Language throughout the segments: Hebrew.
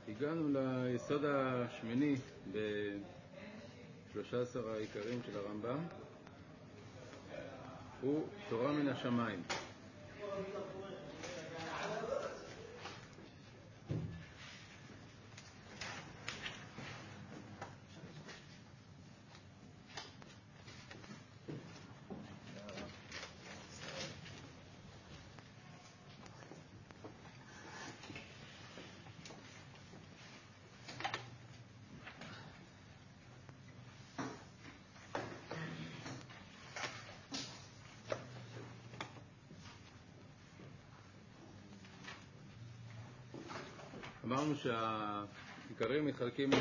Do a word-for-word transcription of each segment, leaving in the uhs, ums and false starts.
הגענו ליסוד השמיני ב-שלושה עשר העיקרים של הרמב"ם, הוא תורה מן השמיים. אמרנו שהעיקרים מתחלקים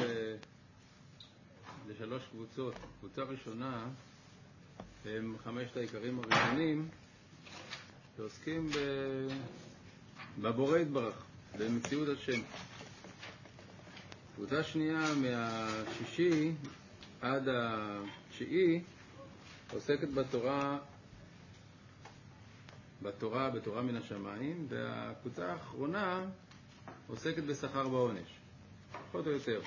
לשלוש קבוצות. קבוצה ראשונה הם חמשת העיקרים הראשונים שעוסקים בבורא יתברך, במציאות השם. קבוצה שנייה מהשישי עד התשיעי עוסקת בתורה, בתורה, בתורה מן השמיים, והקבוצה האחרונה עוסקת בשכר בעונש, פחות או יותר.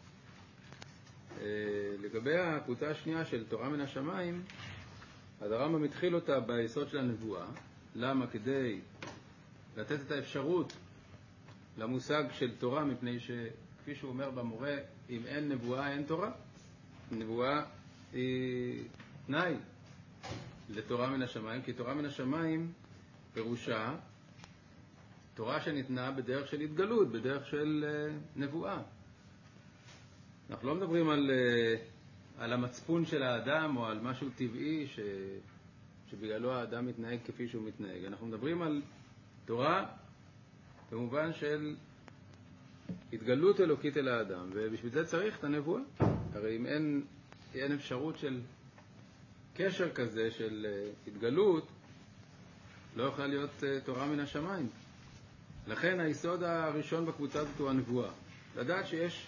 לגבי הקבוצה השנייה של תורה מן השמיים, אז הרמב"ם מתחיל אותה ביסוד של הנבואה. למה? כדי לתת את האפשרות למושג של תורה, מפני שכפי שהוא אומר במורה, אם אין נבואה אין תורה. נבואה היא תנאי לתורה מן השמיים, כי תורה מן השמיים פירושה תורה שניתנה בדרך של התגלות, בדרך של uh, נבואה. אנחנו לא מדברים על, uh, על המצפון של האדם או על משהו טבעי ש, שבגללו האדם מתנהג כפי שהוא מתנהג. אנחנו מדברים על תורה במובן של התגלות אלוקית אל האדם, ובשביל זה צריך את הנבואה. הרי אם אין, אין אפשרות של קשר כזה של uh, התגלות, לא יוכל להיות uh, תורה מן השמיים. לכן היסוד הראשון בקבוצה הזאת הוא הנבואה. לדעת שיש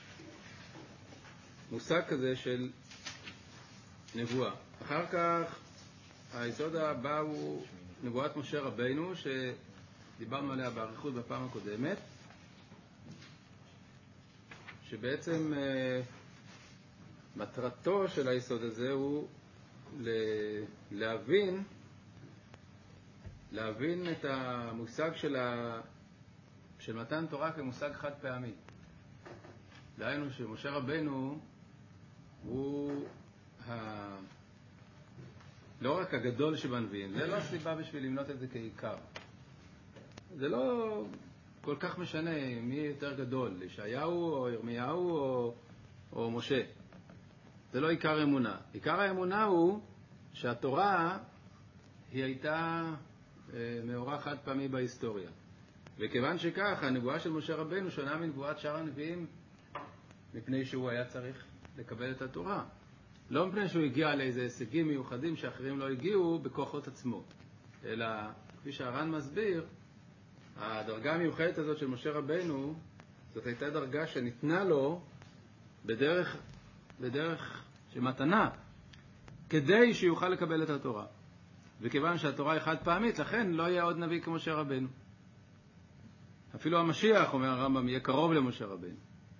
מושג כזה של נבואה. אחר כך היסוד הבא הוא נבואת משה רבינו, שדיברנו עליה באריכות בפעם הקודמת, שבעצם מטרתו של היסוד הזה הוא להבין להבין את המושג של ה של מתן תורה כמושג חד פעמי. דהיינו שמשה רבנו הוא ה... לא רק הגדול שבנביאים, זה לא הסיבה בשביל למנות את זה כעיקר. זה לא כל כך משנה מי יותר גדול, ישעיהו או ירמיהו או, או משה. זה לא עיקר אמונה. עיקר האמונה הוא שהתורה היא הייתה מאורע חד פעמי בהיסטוריה. וכיוון שכך, הנבואה של משה רבנו שונה מנבואת שאר הנביאים, מפני שהוא היה צריך לקבל את התורה. לא מפני שהוא הגיע לאיזה הישגים מיוחדים שאחרים לא הגיעו בכוחות עצמו, אלא כפי שהר"ן מסביר, הדרגה המיוחדת הזאת של משה רבנו, זאת הייתה דרגה שניתנה לו בדרך, בדרך שמתנה, כדי שיוכל לקבל את התורה. וכיוון שהתורה היא חד פעמית, לכן לא יהיה עוד נביא כמו משה רבנו. אפילו המשיח, אומר הרמב"ם, יהיה קרוב למשה רבנו.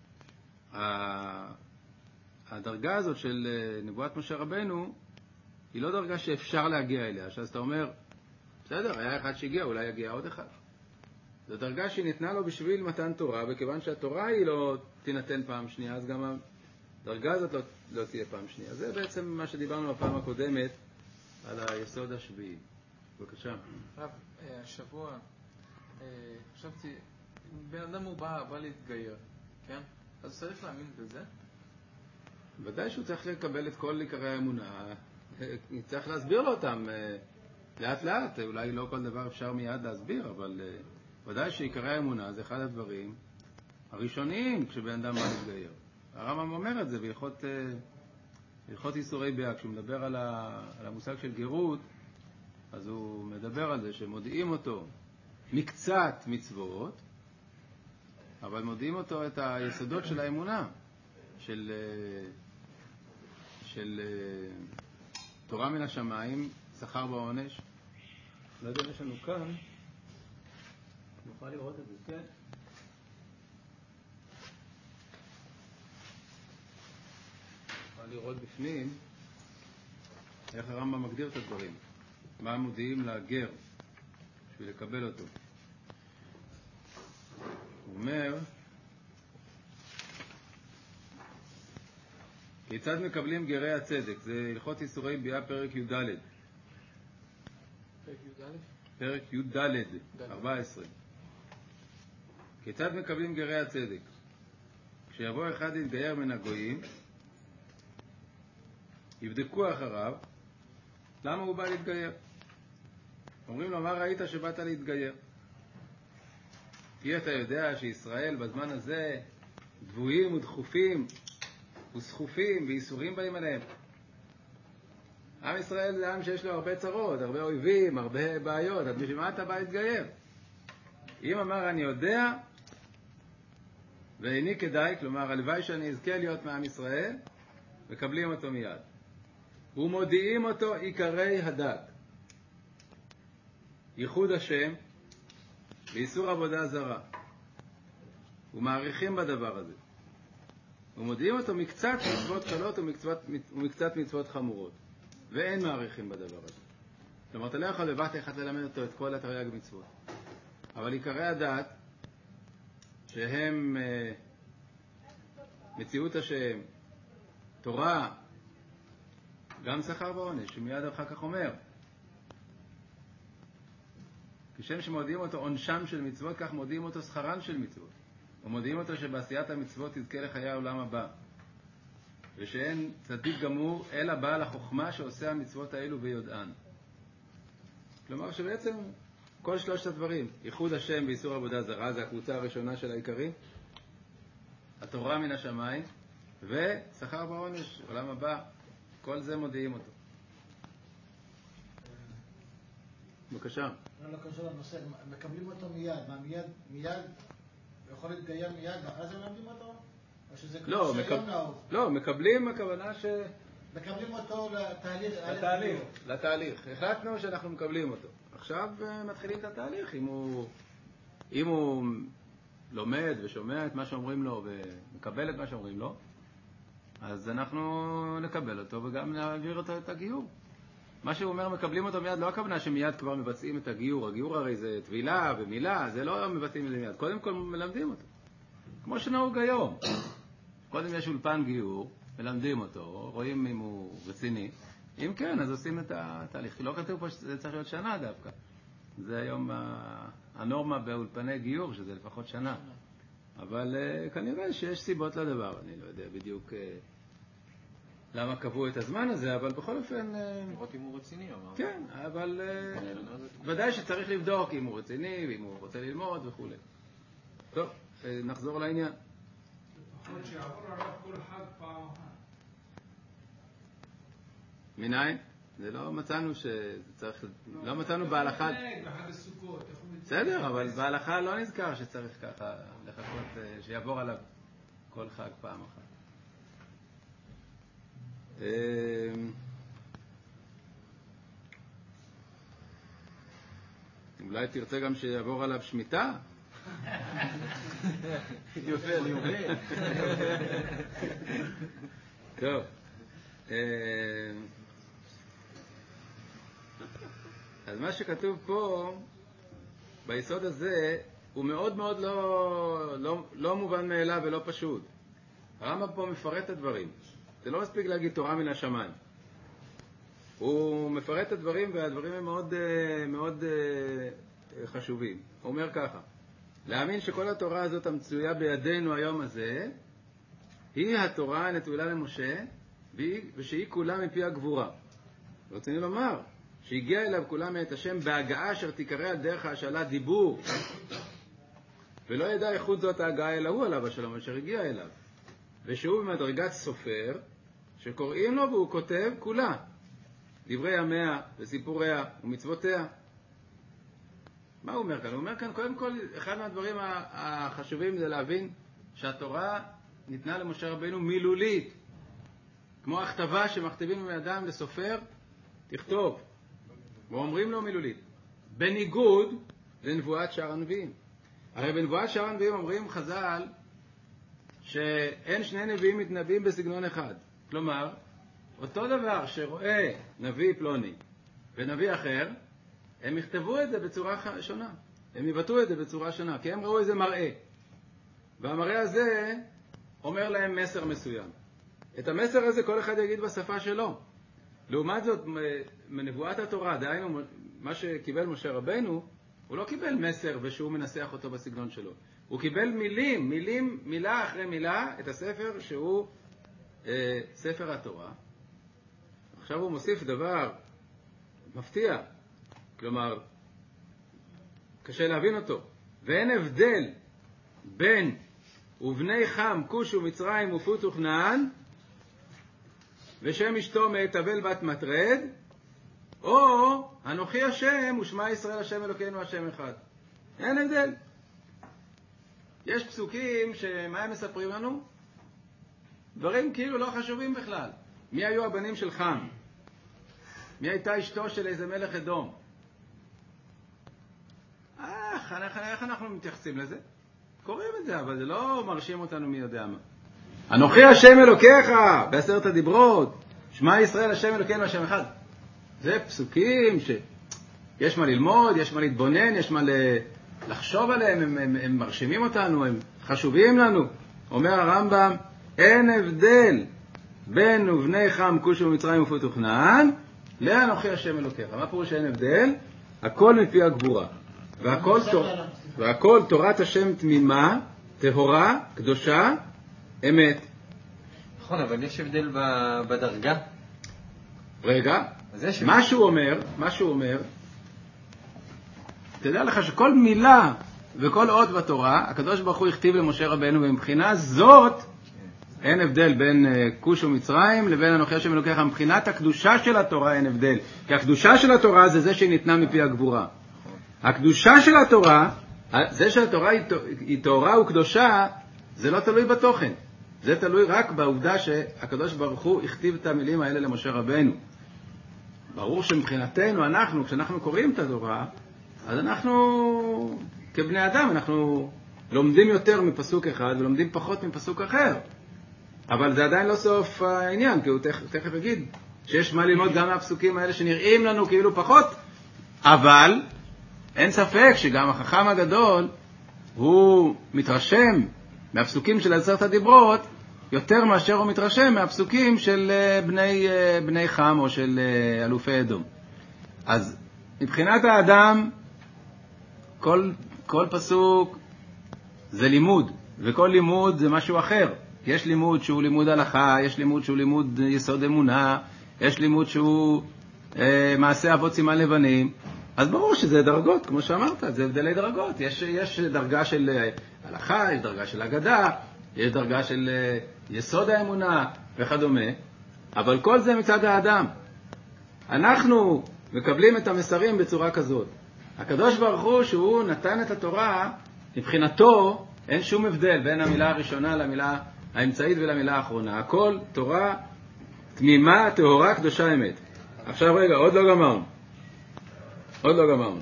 הדרגה הזאת של נבואת משה רבנו היא לא דרגה שאפשר להגיע אליה. שאז אתה אומר, בסדר, היה אחד שהגיע, אולי יגיע עוד אחד. זו דרגה שניתנה לו בשביל מתן תורה, וכיוון שהתורה היא לא תינתן פעם שנייה, אז גם הדרגה הזאת לא, לא תהיה פעם שנייה. זה בעצם מה שדיברנו בפעם הקודמת על היסוד השביעי. בבקשה. רב, השבוע חשבתי, בן אדם הוא בא, בא להתגייר, כן? אז צריך להאמין בזה? ודאי שהוא צריך לקבל את כל עיקרי האמונה, צריך להסביר לו אותם לאט לאט, אולי לא כל דבר אפשר מיד להסביר, אבל ודאי שעיקרי האמונה זה אחד הדברים הראשוניים כשבן אדם בא להתגייר. הרמב"ם אומר את זה בהלכות הלכות איסורי ביאה, כשהוא מדבר על, ה, על המושג של גירות, אז הוא מדבר על זה שמודיעים אותו מקצת מצוות, אבל מודיעים אותו את היסודות של האמונה, של, של תורה מן השמיים, שכר בעונש. לא יודע, יש לנו כאן, נוכל לראות את זה, כן? לראות בפנים איך הרמב"ם מגדיר את הדברים. מה מודיעים לגר בשביל לקבל אותו. הוא אומר, כיצד מקבלים גרי הצדק? זה הלכות איסורי ביאה פרק י"ד. פרק י"א? פרק י"ד, ארבע עשרה. כיצד מקבלים גרי הצדק? כשיבוא אחד להתגייר מן הגויים, יבדקו אחריו, למה הוא בא להתגייר? אומרים לו, מה ראית שבאת להתגייר? כי אתה יודע שישראל בזמן הזה דבויים ודחופים וסחופים ואיסורים באים עליהם. עם ישראל זה עם שיש לו הרבה צרות, הרבה אויבים, הרבה בעיות. אז בשביל מה אתה בא להתגייר? אם אמר אני יודע, ואיני כדאי, כלומר הלוואי שאני אזכה להיות מעם ישראל, מקבלים אותו מיד. ומודיעים אותו עיקרי הדת. ייחוד השם ואיסור עבודה זרה. ומעריכים בדבר הזה. ומודיעים אותו מקצת מצוות קלות ומקצת, ומקצת מצוות חמורות. ואין מעריכים בדבר הזה. כלומר, אתה לא יכול בבת אחד ללמד אותו את כל התרי"ג מצוות. אבל עיקרי הדת, שהם אה, מציאות השם, תורה, גם שכר ועונש, שמיד אחר כך אומר. כשם שמודיעים אותו עונשם של מצוות, כך מודיעים אותו שכרן של מצוות. ומודיעים אותו שבעשיית המצוות יזכה לחיי העולם הבא. ושאין צדיק גמור אלא בעל החוכמה שעושה המצוות האלו ביודען. כלומר שבעצם כל שלושת הדברים, ייחוד השם ואיסור עבודה זרה, זה הקבוצה הראשונה של העיקרים, התורה מן השמיים, ושכר ועונש, עולם הבא, כל זה מודיעים אותו. בבקשה. לא קשור לנושא, מקבלים אותו מיד, מה מיד, מיד, יכול להתגייר מיד ואחרי זה מלמדים אותו? או שזה לא, כמו שהיום מקב... נהוג? לא, מקבלים הכוונה ש... מקבלים אותו לתהליך. לתהליך, לתהליך. החלטנו שאנחנו מקבלים אותו. עכשיו מתחילים את התהליך. אם הוא, אם הוא לומד ושומע את מה שאומרים לו ומקבל את מה שאומרים לו, אז אנחנו נקבל אותו וגם נעביר אותו את הגיור. מה שהוא אומר, מקבלים אותו מיד, לא הכוונה שמיד כבר מבצעים את הגיור. הגיור הרי זה תבילה ומילה, זה לא מבצעים את זה מיד. קודם כל מלמדים אותו. כמו שנהוג היום. קודם יש אולפן גיור, מלמדים אותו, רואים אם הוא רציני. אם כן, אז עושים את התהליך. לא כתוב פה שזה צריך להיות שנה דווקא. זה היום הנורמה באולפני גיור, שזה לפחות שנה. אבל כנראה שיש סיבות לדבר. אני לא יודע בדיוק למה קבעו את הזמן הזה, אבל בכל אופן... לראות אם הוא רציני, אמר. כן, אבל ודאי שצריך לבדוק אם הוא רציני, ואם הוא רוצה ללמוד וכו'. טוב, נחזור לעניין. לפחות שיעבור עליו כל חג פעם אחת. מניין? זה לא מצאנו שצריך... לא מצאנו בהלכה... בחג הסוכות. בסדר, אבל בהלכה לא נזכר שצריך ככה לחכות שיעבור עליו כל חג פעם אחת. אולי תרצה גם שיעבור עליו שמיטה? יובל, יובל. טוב. אז מה שכתוב פה, ביסוד הזה, הוא מאוד מאוד לא, לא, לא מובן מאליו ולא פשוט. הרמב"ם פה מפרט את הדברים. זה לא מספיק להגיד תורה מן השמיים. הוא מפרט את הדברים, והדברים הם מאוד, מאוד חשובים. הוא אומר ככה, להאמין שכל התורה הזאת המצויה בידינו היום הזה, היא התורה הנתולה למשה, ושהיא כולה מפי הגבורה. רציני לומר, שהגיע אליו כולה מאת השם בהגעה אשר תיקרא על דרך ההשאלה דיבור, ולא ידע איכות זאת ההגעה אלא הוא עליו השלום אשר הגיע אליו. ושהוא במדרגת סופר, שקוראים לו והוא כותב כולה, דברי ימיה וסיפוריה ומצוותיה. מה הוא אומר כאן? הוא אומר כאן, קודם כל, אחד מהדברים החשובים זה להבין שהתורה ניתנה למשה רבינו מילולית, כמו הכתבה שמכתבים מאדם לסופר, תכתוב, ואומרים לו מילולית, בניגוד לנבואת שאר הנביאים. הרי בנבואת שאר הנביאים אומרים חז"ל שאין שני נביאים מתנבאים בסגנון אחד. כלומר, אותו דבר שרואה נביא פלוני ונביא אחר, הם יכתבו את זה בצורה שונה. הם יבטאו את זה בצורה שונה, כי הם ראו איזה מראה. והמראה הזה אומר להם מסר מסוים. את המסר הזה כל אחד יגיד בשפה שלו. לעומת זאת, מנבואת התורה, דהיינו מה שקיבל משה רבנו, הוא לא קיבל מסר ושהוא מנסח אותו בסגנון שלו. הוא קיבל מילים, מילים, מילה אחרי מילה, את הספר שהוא אה, ספר התורה. עכשיו הוא מוסיף דבר מפתיע, כלומר, קשה להבין אותו. ואין הבדל בין ובני חם, כוש ומצרים ופוט וכנען, ושם אשתו מתבל בת מטרד, או אנוכי השם ושמע ישראל השם אלוקינו השם אחד. אין הבדל. יש פסוקים שמה הם מספרים לנו? דברים כאילו לא חשובים בכלל. מי היו הבנים של חם? מי הייתה אשתו של איזה מלך אדום? איך, איך אנחנו מתייחסים לזה? קוראים את זה, אבל זה לא מרשים אותנו מי יודע מה. אנוכי השם אלוקיך בעשרת הדיברות, שמע ישראל השם אלוקינו השם אחד. זה פסוקים שיש מה ללמוד, יש מה להתבונן, יש מה לחשוב עליהם, הם, הם, הם מרשימים אותנו, הם חשובים לנו. אומר הרמב"ם, אין הבדל בין ובני חם, כוש ומצרים ופוט וכנען, לאנוכי השם אלוקיך. מה פירוש אין הבדל? הכל מפי הגבורה. והכל, תור... והכל תורת השם תמימה, טהורה, קדושה, אמת. נכון, אבל יש הבדל בדרגה. רגע, מה שהוא אומר, מה שהוא אומר, תדע לך שכל מילה וכל אות בתורה, הקדוש ברוך הוא הכתיב למשה רבנו, ומבחינה זאת, אין הבדל בין כוש ומצרים לבין אנוכי השם אלוקיך. מבחינת הקדושה של התורה אין הבדל, כי הקדושה של התורה זה זה שניתנה מפי הגבורה. הקדושה של התורה, זה שהתורה היא טהורה וקדושה, זה לא תלוי בתוכן. זה תלוי רק בעובדה שהקדוש ברוך הוא הכתיב את המילים האלה למשה רבנו. ברור שמבחינתנו, אנחנו, כשאנחנו קוראים את התורה, אז אנחנו, כבני אדם, אנחנו לומדים יותר מפסוק אחד ולומדים פחות מפסוק אחר. אבל זה עדיין לא סוף העניין, כי הוא תכף, תכף יגיד שיש מה ללמוד גם מהפסוקים האלה שנראים לנו כאילו פחות, אבל אין ספק שגם החכם הגדול הוא מתרשם מהפסוקים של עשרת הדיברות יותר מאשר הוא מתרשם מהפסוקים של בני, בני חם או של אלופי אדום. אז מבחינת האדם, כל, כל פסוק זה לימוד, וכל לימוד זה משהו אחר. יש לימוד שהוא לימוד הלכה, יש לימוד שהוא לימוד יסוד אמונה, יש לימוד שהוא אה, מעשה אבות סימן לבנים. אז ברור שזה דרגות, כמו שאמרת, זה הבדלי דרגות. יש, יש דרגה של הלכה, יש דרגה של אגדה, יש דרגה של יסוד האמונה וכדומה, אבל כל זה מצד האדם. אנחנו מקבלים את המסרים בצורה כזאת. הקדוש ברוך הוא שהוא נתן את התורה, מבחינתו אין שום הבדל בין המילה הראשונה למילה האמצעית ולמילה האחרונה. הכל תורה תמימה, טהורה, קדושה, אמת. עכשיו רגע, עוד לא גמרנו. עוד לא גמרנו.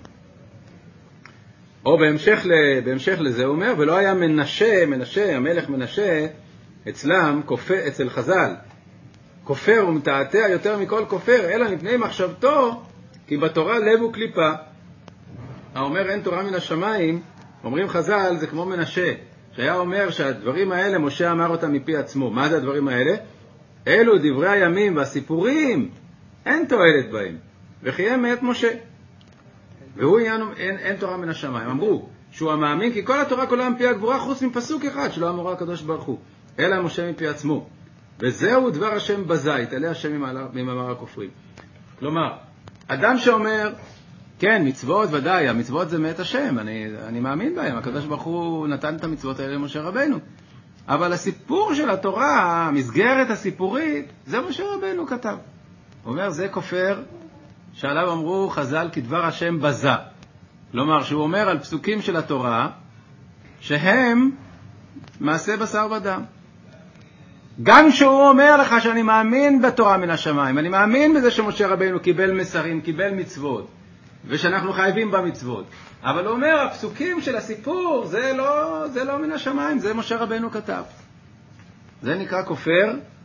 או בהמשך, ל, בהמשך לזה הוא אומר, ולא היה מנשה, מנשה, המלך מנשה, אצלם, כופר, אצל חז"ל, כופר ומתעתע יותר מכל כופר, אלא מפני מחשבתו, כי בתורה לב הוא קליפה. האומר אין תורה מן השמיים, אומרים חז"ל, זה כמו מנשה, שהיה אומר שהדברים האלה, משה אמר אותם מפי עצמו. מה זה הדברים האלה? אלו דברי הימים והסיפורים, אין תועלת בהם, וכי הם מאת משה. והוא עניין, אין, אין תורה מן השמיים. אמרו שהוא המאמין, כי כל התורה כולה מפי הגבורה, חוץ מפסוק אחד שלא אמורה הקדוש ברוך הוא, אלא משה מפי עצמו. וזהו דבר השם בזית, אלה השם ממאמר הכופרים. כלומר, אדם שאומר, כן, מצוות ודאי, המצוות זה מאת השם, אני, אני מאמין בהם, הקדוש ברוך הוא נתן את המצוות האלה למשה רבנו. אבל הסיפור של התורה, המסגרת הסיפורית, זה משה רבנו כתב. הוא אומר, זה כופר, שעליו אמרו חז"ל כדבר השם בזה. כלומר, שהוא אומר על פסוקים של התורה, שהם מעשה בשר ודם. גם שהוא אומר לך שאני מאמין בתורה מן השמיים, אני מאמין בזה שמשה רבנו קיבל מסרים, קיבל מצוות, ושאנחנו חייבים במצוות. אבל הוא אומר, הפסוקים של הסיפור, זה לא, זה לא מן השמיים, זה משה רבנו כתב. זה נקרא כופר,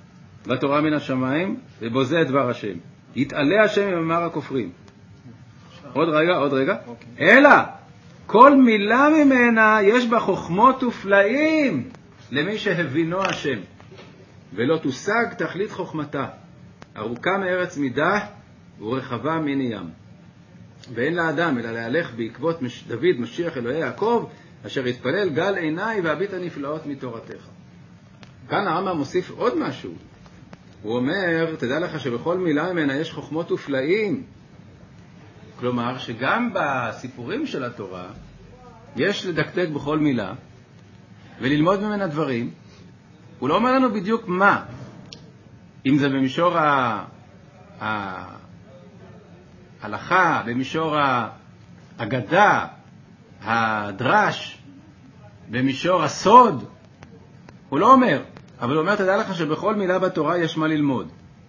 בתורה מן השמיים, ובו זה דבר השם. יתעלה השם ממאמר הכופרים. עוד רגע, עוד רגע. אלא, כל מילה ממנה יש בה חוכמות ופלאים למי שהבינו השם. ולא תושג תכלית חוכמתה. ארוכה מארץ מידה ורחבה מני ים. ואין לאדם אלא להלך בעקבות דוד משיח אלוהי יעקב, אשר יתפלל גל עיניי והביט הנפלאות מתורתך. כאן הרמב"ם מוסיף עוד משהו. הוא אומר, תדע לך שבכל מילה ממנה יש חוכמות ופלאים. כלומר, שגם בסיפורים של התורה יש לדקדק בכל מילה וללמוד ממנה דברים. הוא לא אומר לנו בדיוק מה. אם זה במישור ההלכה, במישור האגדה, הדרש, במישור הסוד. הוא לא אומר, אבל הוא אומר, תדע לך שבכל מילה בתורה יש מה ללמוד.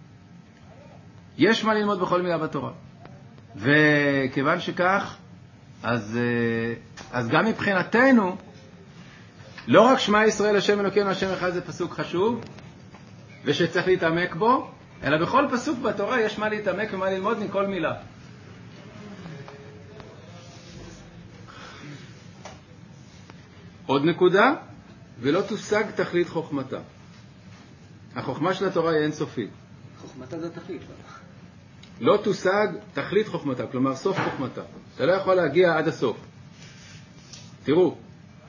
יש מה ללמוד בכל מילה בתורה. וכיוון שכך, אז, אז גם מבחינתנו, לא רק שמע ישראל השם אלוקינו השם אחד זה פסוק חשוב, ושצריך להתעמק בו, אלא בכל פסוק בתורה יש מה להתעמק ומה ללמוד מכל מילה. עוד נקודה, ולא תושג תכלית חוכמתה. החוכמה של התורה היא אינסופית. חוכמתה זה תכלית. לא תושג תכלית חוכמתה, כלומר סוף חוכמתה. אתה לא יכול להגיע עד הסוף. תראו,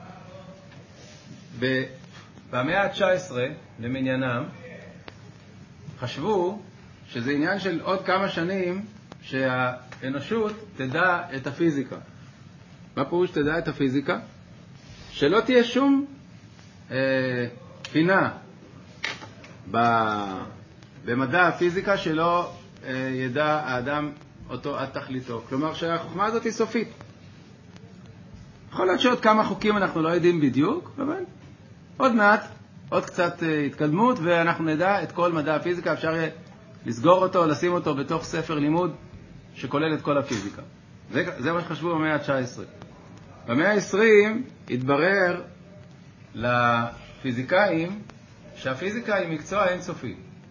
במאה ה-תשע עשרה למניינם, חשבו שזה עניין של עוד כמה שנים שהאנושות תדע את הפיזיקה. מה פירוש תדע את הפיזיקה? שלא תהיה שום אה, פינה ב, במדע הפיזיקה שלא אה, ידע האדם אותו עד תכליתו. כלומר שהחוכמה הזאת היא סופית. יכול להיות שעוד כמה חוקים אנחנו לא יודעים בדיוק, אבל עוד מעט, עוד קצת אה, התקדמות, ואנחנו נדע את כל מדע הפיזיקה. אפשר יהיה לסגור אותו, לשים אותו בתוך ספר לימוד שכולל את כל הפיזיקה. זה, זה מה שחשבו במאה ה-תשע עשרה. במאה ה-עשרים התברר לפיזיקאים שהפיזיקה היא מקצוע אינסופי.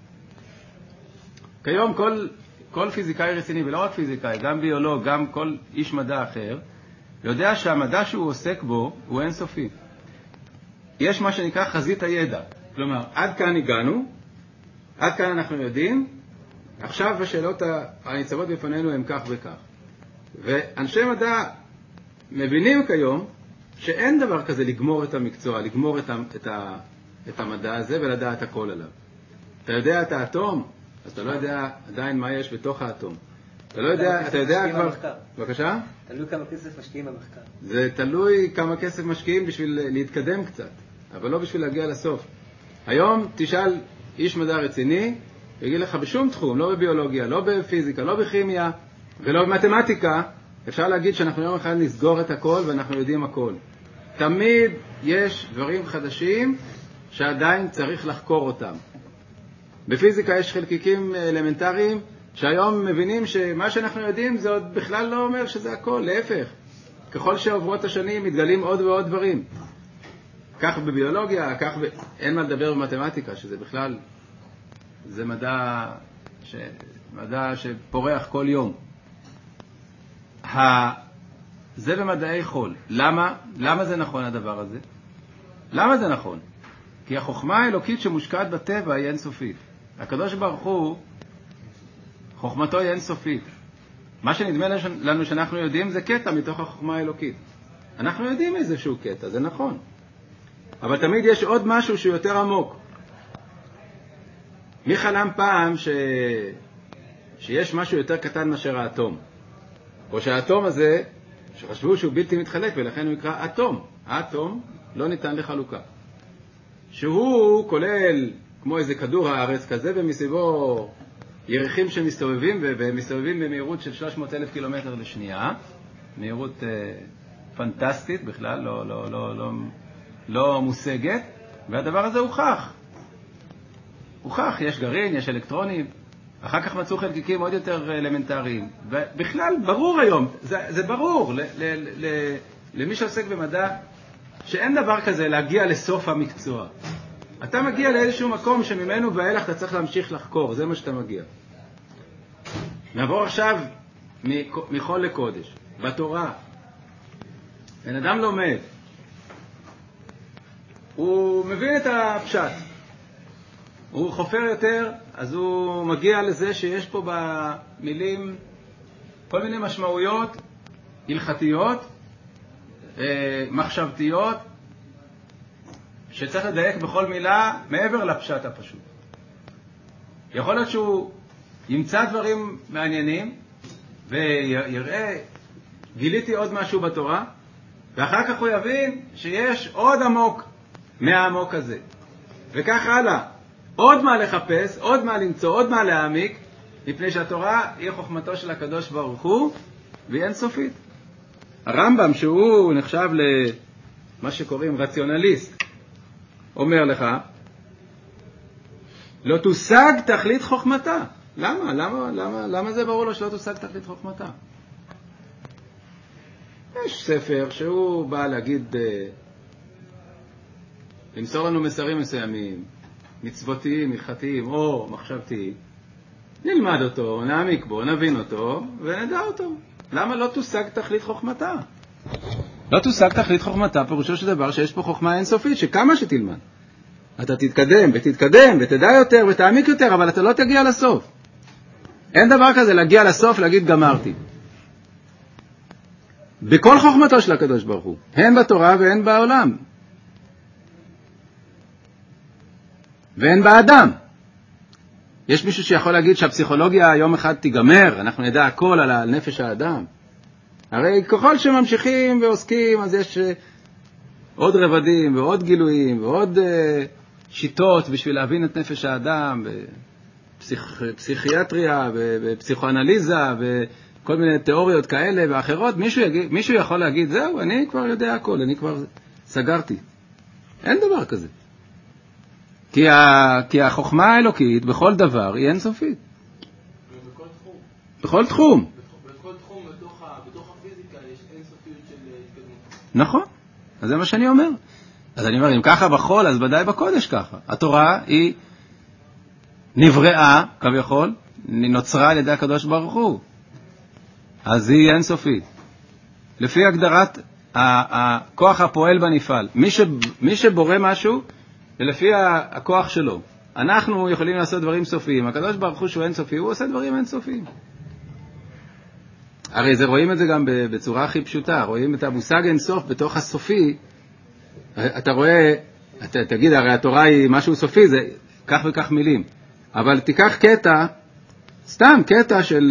כיום כל, כל פיזיקאי רציני, ולא רק פיזיקאי, גם ביולוג, גם כל איש מדע אחר, יודע שהמדע שהוא עוסק בו הוא אינסופי. יש מה שנקרא חזית הידע. כלומר, עד כאן הגענו, עד כאן אנחנו יודעים, עכשיו השאלות הניצבות בפנינו הם כך וכך. ואנשי מדע מבינים כיום שאין דבר כזה לגמור את המקצוע, לגמור את, ה, את, ה, את המדע הזה ולדעת הכל עליו. אתה יודע את האטום, אז אתה לא יודע עדיין מה יש בתוך האטום. אתה לא יודע, אתה יודע כבר... בבקשה? תלוי כמה כסף משקיעים במחקר. זה תלוי כמה כסף משקיעים בשביל להתקדם קצת, אבל לא בשביל להגיע לסוף. היום תשאל איש מדע רציני, יגיד לך בשום תחום, לא בביולוגיה, לא בפיזיקה, לא בכימיה ולא במתמטיקה, אפשר להגיד שאנחנו יום אחד נסגור את הכל ואנחנו יודעים הכל. תמיד יש דברים חדשים שעדיין צריך לחקור אותם. בפיזיקה יש חלקיקים אלמנטריים שהיום מבינים שמה שאנחנו יודעים זה עוד בכלל לא אומר שזה הכל, להפך. ככל שעוברות השנים מתגלים עוד ועוד דברים. כך בביולוגיה, כך ב... אין מה לדבר במתמטיקה, שזה בכלל, זה מדע, ש... מדע שפורח כל יום. ה... זה במדעי חול. למה? למה זה נכון הדבר הזה? למה זה נכון? כי החוכמה האלוקית שמושקעת בטבע היא אינסופית. הקדוש ברוך הוא, חוכמתו היא אינסופית. מה שנדמה לנו שאנחנו יודעים זה קטע מתוך החוכמה האלוקית. אנחנו יודעים איזשהו קטע, זה נכון. אבל תמיד יש עוד משהו שהוא יותר עמוק. מי חלם פעם ש... שיש משהו יותר קטן מאשר האטום? או שהאטום הזה, שחשבו שהוא בלתי מתחלק ולכן הוא נקרא אטום. האטום לא ניתן לחלוקה. שהוא כולל כמו איזה כדור הארץ כזה, ומסביבו ירחים שמסתובבים, ומסתובבים במהירות של שלוש מאות אלף קילומטר לשנייה. מהירות אה, פנטסטית בכלל, לא, לא, לא, לא, לא מושגת. והדבר הזה הוכח. הוכח, יש גרעין, יש אלקטרונים. אחר כך מצאו חלקיקים עוד יותר אלמנטריים. ובכלל, ברור היום, זה, זה ברור ל, ל, ל, למי שעוסק במדע, שאין דבר כזה להגיע לסוף המקצוע. אתה מגיע לאיזשהו מקום שממנו ואילך אתה צריך להמשיך לחקור, זה מה שאתה מגיע. נעבור עכשיו מחול לקודש. בתורה, בן אדם לומד, הוא מבין את הפשט, הוא חופר יותר, אז הוא מגיע לזה שיש פה במילים כל מיני משמעויות הלכתיות, מחשבתיות, שצריך לדייק בכל מילה מעבר לפשט הפשוט. יכול להיות שהוא ימצא דברים מעניינים ויראה, גיליתי עוד משהו בתורה, ואחר כך הוא יבין שיש עוד עמוק מהעמוק הזה. וכך הלאה. עוד מה לחפש, עוד מה למצוא, עוד מה להעמיק, מפני שהתורה היא חוכמתו של הקדוש ברוך הוא, והיא אינסופית. הרמב"ם, שהוא נחשב למה שקוראים רציונליסט, אומר לך, לא תושג תכלית חוכמתה. למה? למה, למה, למה זה ברור לו שלא תושג תכלית חוכמתה? יש ספר שהוא בא להגיד, למסור לנו מסרים מסוימים, מצוותיים, הלכתיים או מחשבתיים, נלמד אותו, נעמיק בו, נבין אותו ונדע אותו. למה לא תושג תכלית חוכמתה? לא תושג תכלית חוכמתה, פירושו של דבר שיש פה חוכמה אינסופית, שכמה שתלמד, אתה תתקדם ותתקדם ותדע יותר ותעמיק יותר, אבל אתה לא תגיע לסוף. אין דבר כזה להגיע לסוף, להגיד גמרתי. בכל חוכמתו של הקדוש ברוך הוא, הן בתורה והן בעולם, והן באדם. יש מישהו שיכול להגיד שהפסיכולוגיה יום אחד תיגמר, אנחנו נדע הכל על נפש האדם. הרי ככל שממשיכים ועוסקים, אז יש עוד רבדים ועוד גילויים ועוד שיטות בשביל להבין את נפש האדם, בפסיכיאטריה, בפסיכואנליזה, וכל מיני תיאוריות כאלה ואחרות. מישהו, יגיד, מישהו יכול להגיד, זהו, אני כבר יודע הכל, אני כבר סגרתי. אין דבר כזה. כי, ה, כי החוכמה האלוקית בכל דבר היא אינסופית. בכל תחום. בכל תחום. בכל תחום, בתוך, בתוך הפיזיקה יש אינסופיות של התקדמות. נכון, אז זה מה שאני אומר. אז אני אומר, אם ככה בחול, אז ודאי בקודש ככה. התורה היא נבראה, כביכול, נוצרה על ידי הקדוש ברוך הוא. אז היא אינסופית. לפי הגדרת הכוח הפועל בנפעל. מי, ש, מי שבורא משהו, ולפי הכוח שלו. אנחנו יכולים לעשות דברים סופיים. הקדוש ברוך הוא שהוא אינסופי, הוא עושה דברים אינסופיים. הרי זה רואים את זה גם בצורה הכי פשוטה. רואים את המושג אינסוף בתוך הסופי. אתה רואה, אתה, תגיד, הרי התורה היא משהו סופי, זה כך וכך מילים. אבל תיקח קטע, סתם קטע של,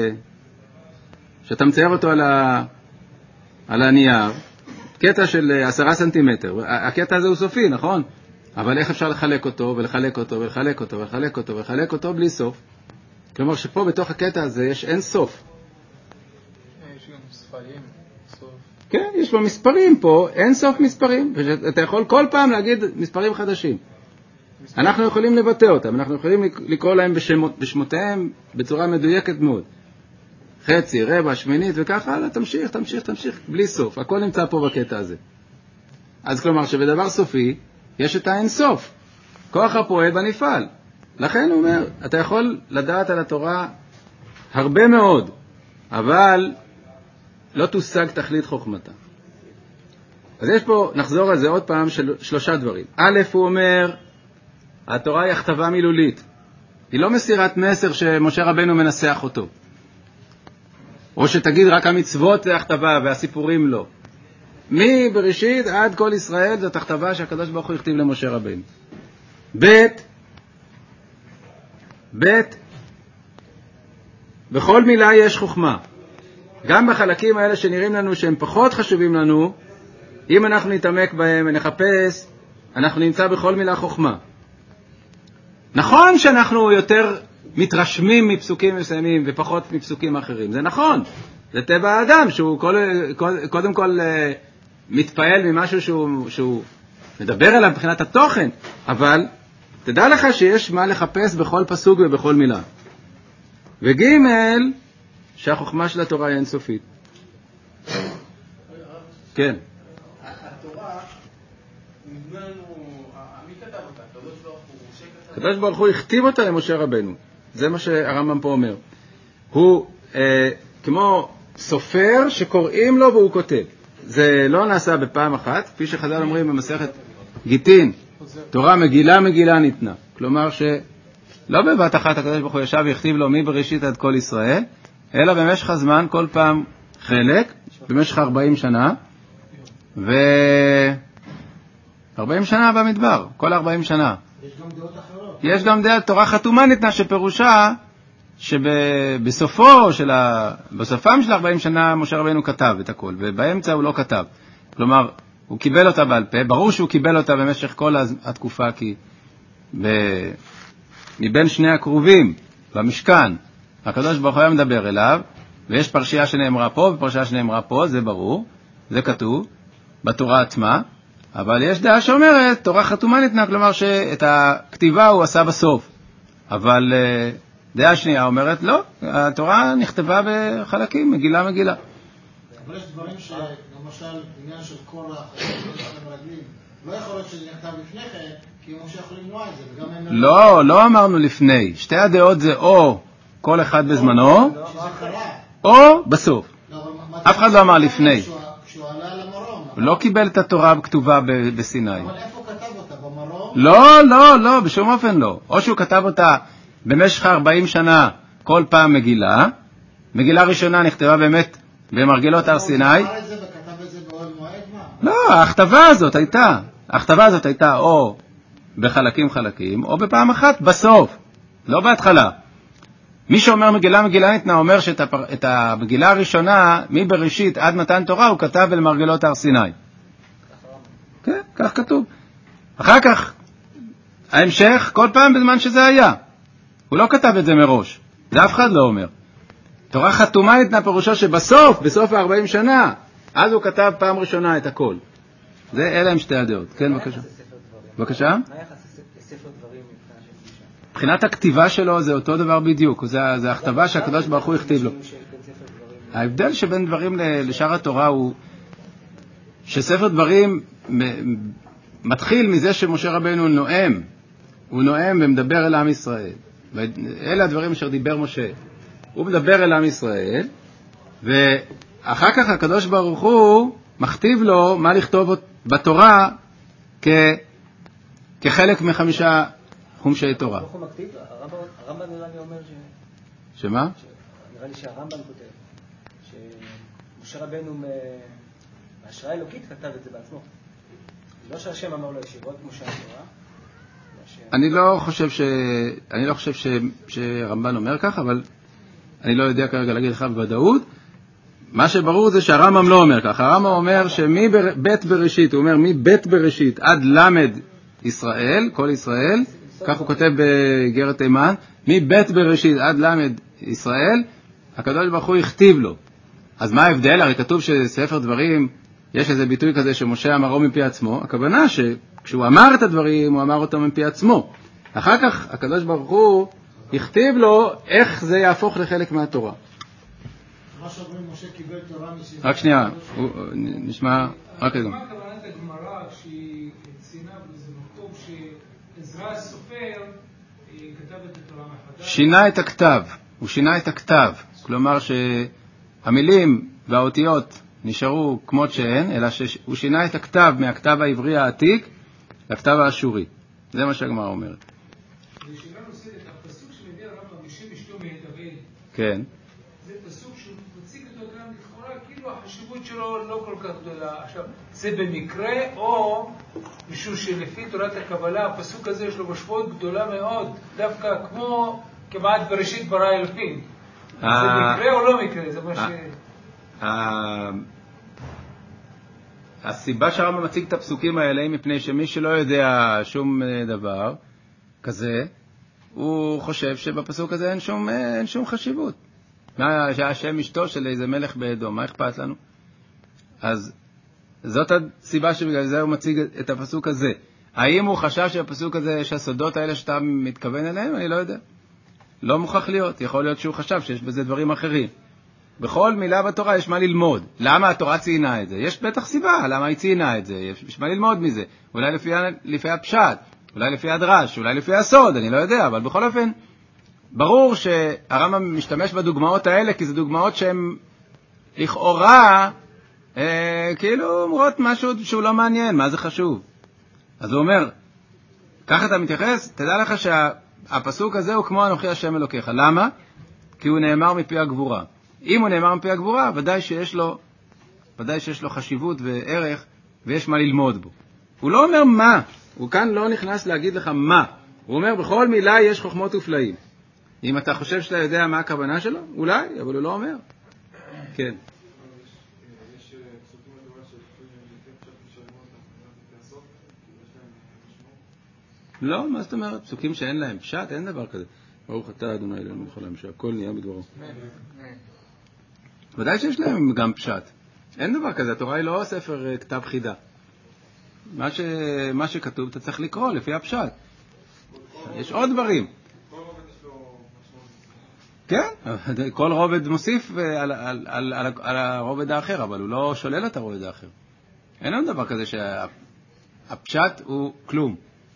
שאתה מצייר אותו על, ה, על הנייר, קטע של עשרה סנטימטר. הקטע הזה הוא סופי, נכון? אבל איך אפשר לחלק אותו, ולחלק אותו, ולחלק אותו, ולחלק אותו, ולחלק אותו בלי סוף? כלומר שפה בתוך הקטע הזה יש אין סוף. יש גם ספרים, סוף. כן, יש לו מספרים פה, אין סוף מספרים, ואתה יכול כל פעם להגיד מספרים חדשים. אנחנו יכולים לבטא אותם, אנחנו יכולים לקרוא להם בשמות, בשמותיהם בצורה מדויקת מאוד. חצי, רבע, שמינית וככה, הלאה, תמשיך, תמשיך, תמשיך, בלי סוף. הכל נמצא פה בקטע הזה. אז כלומר שבדבר סופי, יש את האין סוף. כוח הפועל בנפעל. לכן הוא אומר, אתה יכול לדעת על התורה הרבה מאוד, אבל לא תושג תכלית חוכמתה. אז יש פה, נחזור על זה עוד פעם, של שלושה דברים. א', הוא אומר, התורה היא הכתבה מילולית. היא לא מסירת מסר שמשה רבנו מנסח אותו. או שתגיד רק המצוות זה הכתבה והסיפורים לא. מבראשית עד כל ישראל זאת הכתבה שהקדוש ברוך הוא הכתיב למשה רבנו. ב' ב' בכל מילה יש חוכמה. גם בחלקים האלה שנראים לנו שהם פחות חשובים לנו, אם אנחנו נתעמק בהם ונחפש, אנחנו נמצא בכל מילה חוכמה. נכון שאנחנו יותר מתרשמים מפסוקים מסוימים ופחות מפסוקים אחרים. זה נכון. זה טבע האדם שהוא כל, קודם כל מתפעל ממשהו שהוא, שהוא מדבר עליו מבחינת התוכן, אבל תדע לך שיש מה לחפש בכל פסוק ובכל מילה. וג' שהחוכמה של התורה היא אינסופית. כן. התורה נדמה לנו, מי כתב אותה? הקדוש ברוך הוא, משה כתב? הקדוש ברוך הוא הכתיב אותה למשה רבנו. זה מה שהרמב"ם פה אומר. הוא אה, כמו סופר שקוראים לו והוא כותב. זה לא נעשה בפעם אחת, כפי שחז"ל אומרים במסכת גיטין, תורה מגילה מגילה ניתנה. כלומר שלא בבת אחת הקדוש ברוך הוא ישב והכתיב לו מבראשית עד כל ישראל, אלא במשך הזמן כל פעם חלק, במשך ארבעים שנה, ו... ארבעים שנה במדבר, כל ארבעים שנה. יש גם דעות אחרות. יש גם דעה, תורה חתומה ניתנה שפירושה שבסופו של ה... בסופם של ארבעים שנה משה רבנו כתב את הכל, ובאמצע הוא לא כתב. כלומר, הוא קיבל אותה בעל פה, ברור שהוא קיבל אותה במשך כל התקופה, כי ב... מבין שני הקרובים במשכן, הקדוש ברוך הוא היה מדבר אליו, ויש פרשייה שנאמרה פה ופרשייה שנאמרה פה, זה ברור, זה כתוב בתורה עצמה, אבל יש דעה שאומרת, תורה חתומה ניתנה, כלומר שאת הכתיבה הוא עשה בסוף. אבל דעה שנייה אומרת, לא, התורה נכתבה בחלקים, מגילה מגילה. אבל יש דברים שלמשל, עניין של כל החיים המרגלים, לא יכול להיות שזה נכתב לפני כן, כי משה יכול למנוע את זה, וגם הם... לא, לא אמרנו לפני. שתי הדעות זה או כל אחד בזמנו, או בסוף. אף אחד לא אמר לפני. כשהוא עלה למרום. הוא לא קיבל את התורה הכתובה בסיני. אבל איפה כתב אותה? במרום? לא, לא, לא, בשום אופן לא. או שהוא כתב אותה במשך ארבעים שנה כל פעם מגילה. מגילה ראשונה נכתבה באמת במרגלות הר סיני. הוא אמר את זה וכתב את זה באוהל מועד? מה? לא, ההכתבה הזאת הייתה. ההכתבה הזאת הייתה או בחלקים חלקים, או בפעם אחת בסוף. לא בהתחלה. מי שאומר מגילה מגילה ניתנה אומר שאת המגילה הראשונה מבראשית עד מתן תורה הוא כתב במרגלות הר סיני. כן, כך כתוב. אחר כך ההמשך כל פעם בזמן שזה היה. הוא לא כתב את זה מראש. זה אף אחד לא אומר. תורה חתומה ניתנה פירושו שבסוף, בסוף ה-ארבעים שנה, אז הוא כתב פעם ראשונה את הכל. זה אלה הם שתי הדעות. כן, בבקשה. בבקשה? מה יחס לספר דברים מבחינה של קדושה? מבחינת הכתיבה שלו זה אותו דבר בדיוק. זה, זה הכתבה שהקדוש ברוך הוא הכתיב לו. ההבדל שבין דברים לשאר התורה הוא שספר דברים מתחיל מזה שמשה רבנו נואם. הוא נואם ומדבר אל עם ישראל. ואלה הדברים אשר דיבר משה. הוא מדבר אל עם ישראל, ואחר כך הקדוש ברוך הוא מכתיב לו מה לכתוב בתורה כ... כחלק מחמישה חומשי תורה. ברוך הוא מכתיב? הרמב"ם נראה לי אומר ש... שמה? נראה לי שהרמב"ם כותב שמשה רבנו בהשראה אלוקית כתב את זה בעצמו. לא שהשם אמר לו ישירות כמו שהתורה. אני לא חושב ש... אני לא חושב ש... שהרמב"ם אומר כך, אבל אני לא יודע כרגע להגיד לך בוודאות. מה שברור זה שהרמב"ם לא אומר כך. הרמב"ם אומר שמבית בראשית, הוא אומר מבית בראשית עד למד ישראל, כל ישראל, כך הוא כותב בגרת תימן, מבית בראשית עד למד ישראל, הקדוש ברוך הוא הכתיב לו. אז מה ההבדל? הרי כתוב שספר דברים, יש איזה ביטוי כזה שמשה אמרו מפי עצמו, הכוונה שכשהוא אמר את הדברים, הוא אמר אותם מפי עצמו. אחר כך הקדוש ברוך הוא הכתיב לו איך זה יהפוך לחלק מהתורה. מה שאומרים משה קיבל תורה מסיני. רק שנייה, נשמע, רק רגע. מה כוונת הגמרא כשהיא ציינה באיזה מקום שעזרא הסופר כתב את התורה מחדש? שינה את הכתב, הוא שינה את הכתב, כלומר שהמילים והאותיות נשארו כמות שהן, אלא שהוא שינה את הכתב מהכתב העברי העתיק לכתב האשורי. זה מה שהגמרא אומרת. ושאלה נוספת, הפסוק שמביא הרמב"ם בשם אשתו מהתאבד, כן. זה פסוק שהוא מציג אותו גם לכאורה, כאילו החשיבות שלו לא כל כך גדולה. עכשיו, זה במקרה או משום שלפי תורת הקבלה, הפסוק הזה יש לו משמעות גדולה מאוד, דווקא כמו כמעט בראשית ברא אלוהים. זה מקרה או לא מקרה? זה מה ש... הסיבה שהרמב"ם מציג את הפסוקים האלה היא מפני שמי שלא יודע שום דבר כזה, הוא חושב שבפסוק הזה אין שום, אין שום חשיבות. מה שהשם אשתו של איזה מלך באדום, מה אכפת לנו? אז זאת הסיבה שבגלל זה הוא מציג את הפסוק הזה. האם הוא חשב שהפסוק הזה, שהסודות האלה שאתה מתכוון אליהם? אני לא יודע. לא מוכרח להיות. יכול להיות שהוא חשב שיש בזה דברים אחרים. בכל מילה בתורה יש מה ללמוד. למה התורה ציינה את זה? יש בטח סיבה למה היא ציינה את זה. יש מה ללמוד מזה. אולי לפי, לפי הפשט, אולי לפי הדרש, אולי לפי הסוד, אני לא יודע, אבל בכל אופן, ברור שהרמב"ם משתמש בדוגמאות האלה, כי זה דוגמאות שהן לכאורה, אה, כאילו אומרות משהו שהוא לא מעניין, מה זה חשוב. אז הוא אומר, ככה אתה מתייחס, תדע לך שהפסוק הזה הוא כמו אנוכי השם אלוקיך. למה? כי הוא נאמר מפי הגבורה. אם הוא נאמר מפי הגבורה, ודאי שיש לו, ודאי שיש לו חשיבות וערך, ויש מה ללמוד בו. הוא לא אומר מה, הוא כאן לא נכנס להגיד לך מה. הוא אומר, בכל מילה יש חוכמות ופלאים. אם אתה חושב שאתה יודע מה הכוונה שלו, אולי, אבל הוא לא אומר. כן. יש פסוקים בתורה שפסוקים לפי פשט משלמות לפי הסוף, יש להם משמעות? לא, מה זאת אומרת? פסוקים שאין להם פשט, אין דבר כזה. ברוך אתה אדוני אלוהינו מלך העולם שהכל נהיה בדברו. ודאי שיש להם גם פשט. אין דבר כזה, התורה היא לא ספר כתב חידה. מה ש... מה שכתוב אתה צריך לקרוא לפי הפשט. יש עוד דברים. כל רובד יש לו משמעות. כן, כל רובד מוסיף על, על, על, על, על הרובד האחר, אבל הוא לא שולל את הרובד האחר. אין עוד דבר כזה שהפשט הוא כלום.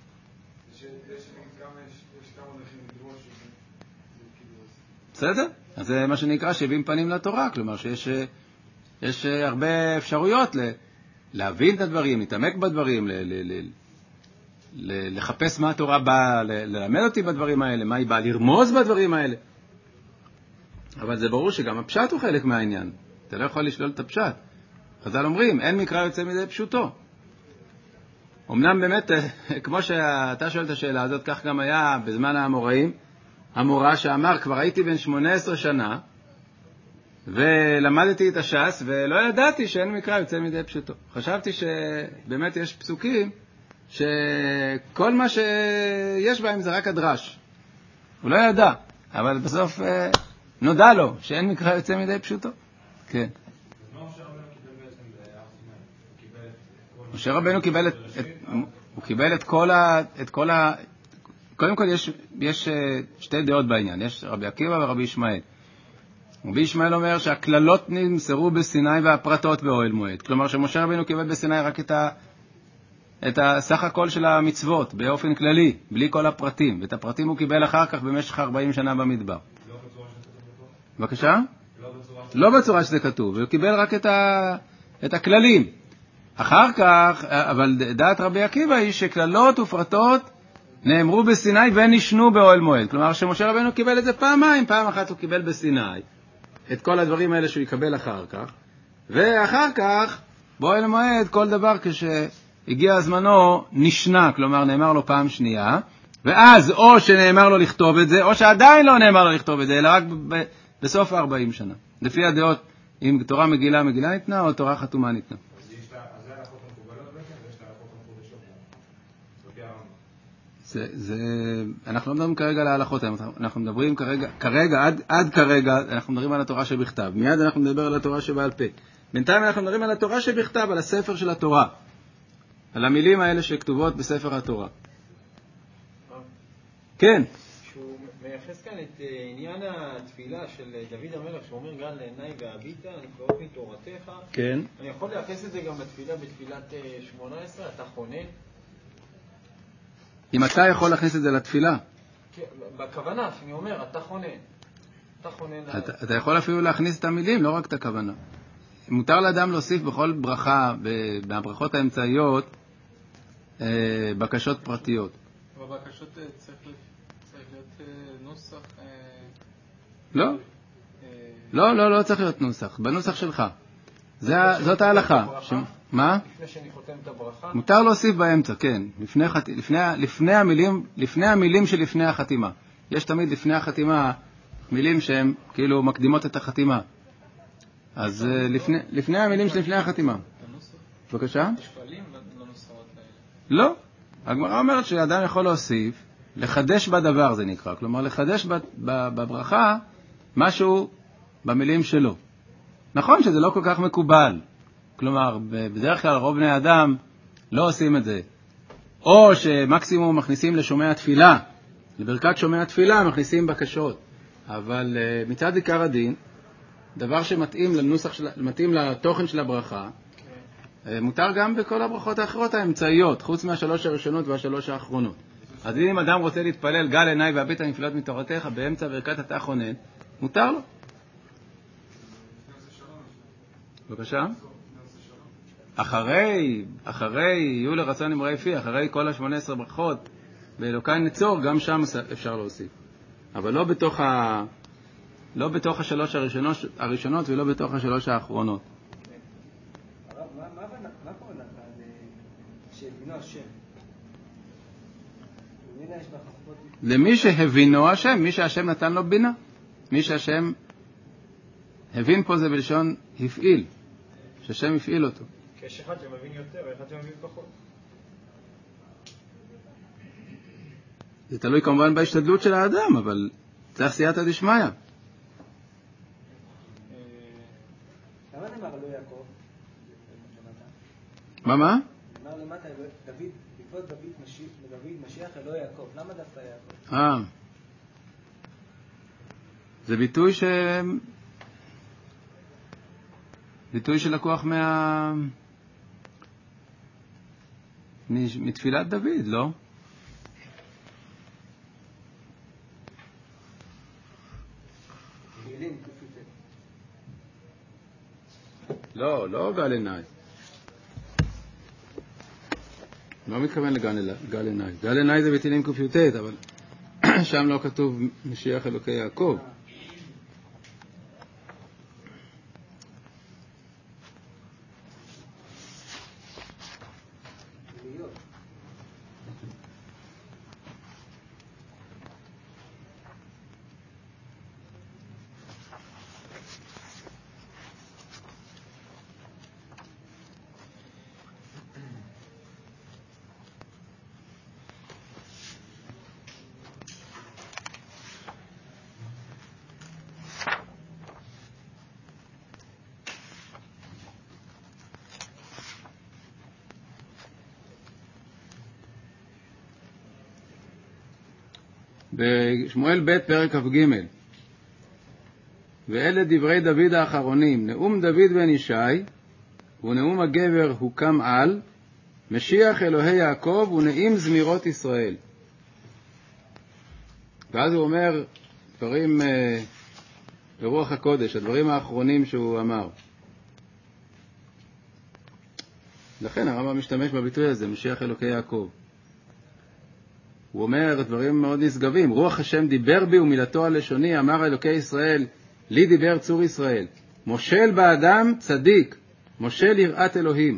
בסדר? אז זה מה שנקרא שבעים פנים לתורה, כלומר שיש יש הרבה אפשרויות ל, להבין את הדברים, להתעמק בדברים, ל, ל, ל, ל, לחפש מה התורה באה, ל, ללמד אותי בדברים האלה, מה היא באה לרמוז בדברים האלה. אבל זה ברור שגם הפשט הוא חלק מהעניין. אתה לא יכול לשלול את הפשט. חז"ל אומרים, אין מקרא יוצא מזה פשוטו. אמנם באמת, כמו שאתה שואל את השאלה הזאת, כך גם היה בזמן האמוראים, המורה שאמר, כבר הייתי בן שמונה עשרה שנה, ולמדתי את הש"ס, ולא ידעתי שאין מקרא יוצא מדי פשוטו. חשבתי שבאמת יש פסוקים, שכל מה שיש בהם זה רק הדרש. הוא לא ידע, אבל בסוף נודע לו שאין מקרא יוצא מדי פשוטו. כן. משה רבנו קיבל את, את, הוא קיבל את כל ה, את כל ה, קודם כל יש, יש שתי דעות בעניין, יש רבי עקיבא ורבי ישמעאל. רבי ישמעאל אומר שהכללות נמסרו בסיני והפרטות באוהל מועד. כלומר שמשה רבנו קיבל בסיני רק את, ה, את הסך הכל של המצוות באופן כללי, בלי כל הפרטים. ואת הפרטים הוא קיבל אחר כך במשך ארבעים שנה במדבר. לא בצורה שזה כתוב? בבקשה? לא בצורה שזה... לא בצורה שזה כתוב, הוא קיבל רק את, ה, את הכללים. אחר כך, אבל דעת רבי עקיבא היא שכללות ופרטות נאמרו בסיני ונשנו באוהל מועד. כלומר שמשה רבנו קיבל את זה פעמיים, פעם אחת הוא קיבל בסיני את כל הדברים האלה שהוא יקבל אחר כך, ואחר כך באוהל מועד כל דבר כשהגיע הזמנו נשנה, כלומר נאמר לו פעם שנייה, ואז או שנאמר לו לכתוב את זה, או שעדיין לא נאמר לו לכתוב את זה, אלא רק ב- ב- בסוף ארבעים שנה. לפי הדעות, אם תורה מגילה מגילה ניתנה, או תורה חתומה ניתנה. זה, זה, אנחנו לא מדברים כרגע על ההלכות, אנחנו מדברים כרגע, כרגע, עד, עד כרגע, אנחנו מדברים על התורה שבכתב. מיד אנחנו נדבר על התורה שבעל פה. בינתיים אנחנו מדברים על התורה שבכתב, על הספר של התורה. על המילים האלה שכתובות בספר התורה. כן. שהוא מייחס כאן את עניין התפילה של דוד המלך, שאומר גן לעיני והביטה, אני קוראות מתורתך. כן. אני יכול לייחס את זה גם בתפילה, בתפילת שמונה עשרה, אתה חונן? אם אתה יכול להכניס את זה לתפילה. כן, בכוונה, שאני אומר, אתה חונן. אתה חונן. אתה, אתה יכול אפילו להכניס את המילים, לא רק את הכוונה. מותר לאדם להוסיף בכל ברכה, בברכות האמצעיות, בקשות פרטיות. בבקשות צריך להיות נוסח... לא. לא, לא, לא צריך להיות נוסח. בנוסח שלך. זאת ההלכה. מה? לפני שאני חותם את הברכה? מותר להוסיף באמצע, כן. לפני, לפני, לפני המילים, לפני המילים שלפני החתימה. יש תמיד לפני החתימה מילים שהן כאילו מקדימות את החתימה. אז לפני, לפני המילים שלפני החתימה. בבקשה? יש פעלים לנוסחות האלה. לא. הגמרא אומרת שאדם יכול להוסיף, לחדש בדבר זה נקרא. כלומר, לחדש בברכה משהו במילים שלו. נכון שזה לא כל כך מקובל. כלומר, בדרך כלל רוב בני אדם לא עושים את זה. או שמקסימום מכניסים לשומע תפילה, לברכת שומע תפילה מכניסים בקשות. אבל מצד עיקר הדין, דבר שמתאים לנוסח של, מתאים לתוכן של הברכה, מותר גם בכל הברכות האחרות האמצעיות, חוץ מהשלוש הראשונות והשלוש האחרונות. אז אם אדם רוצה להתפלל גל עיניי והביט הנפלאות מתורתך באמצע ברכת אתה חונן, מותר לו. בבקשה? אחרי, אחרי, יהיו לרצון אמרי פי, אחרי כל ה-שמונה עשרה ברכות, באלוקי נצור, גם שם אפשר להוסיף. אבל לא בתוך ה... לא בתוך השלוש הראשונות, הראשונות ולא בתוך השלוש האחרונות. מה קורה לך שהבינו השם? למי שהבינו השם, מי שהשם נתן לו בינה. מי שהשם הבין פה זה בלשון הפעיל, שהשם הפעיל אותו. כי יש אחד שמבין יותר ואחד שמבין פחות. זה תלוי כמובן בהשתדלות של האדם, אבל צריך סייעתא דשמיא. למה נאמר לא יעקב? מה מה? נאמר למטה, דוד, בעקבות דוד משיח אלוהי יעקב. למה דווקא יעקב? אה. זה ביטוי ש... ביטוי שלקוח מה... מתפילת דוד, לא? לא, לא גל עיניי. לא מתכוון לגל עיניי. גל עיניי זה בתהילים ק"ט, אבל שם לא כתוב משיח אלוקי יעקב. בשמואל ב' פרק כ"ג, ואלה דברי דוד האחרונים, נאום דוד בן ישי ונאום הגבר הוקם על, משיח אלוהי יעקב ונעים זמירות ישראל. ואז הוא אומר דברים אה, ברוח הקודש, הדברים האחרונים שהוא אמר. לכן הרמב"ם משתמש בביטוי הזה, משיח אלוקי יעקב. הוא אומר דברים מאוד נשגבים. רוח השם דיבר בי ומילתו על לשוני, אמר אלוקי ישראל, לי דיבר צור ישראל. מושל באדם צדיק, מושל יראת אלוהים.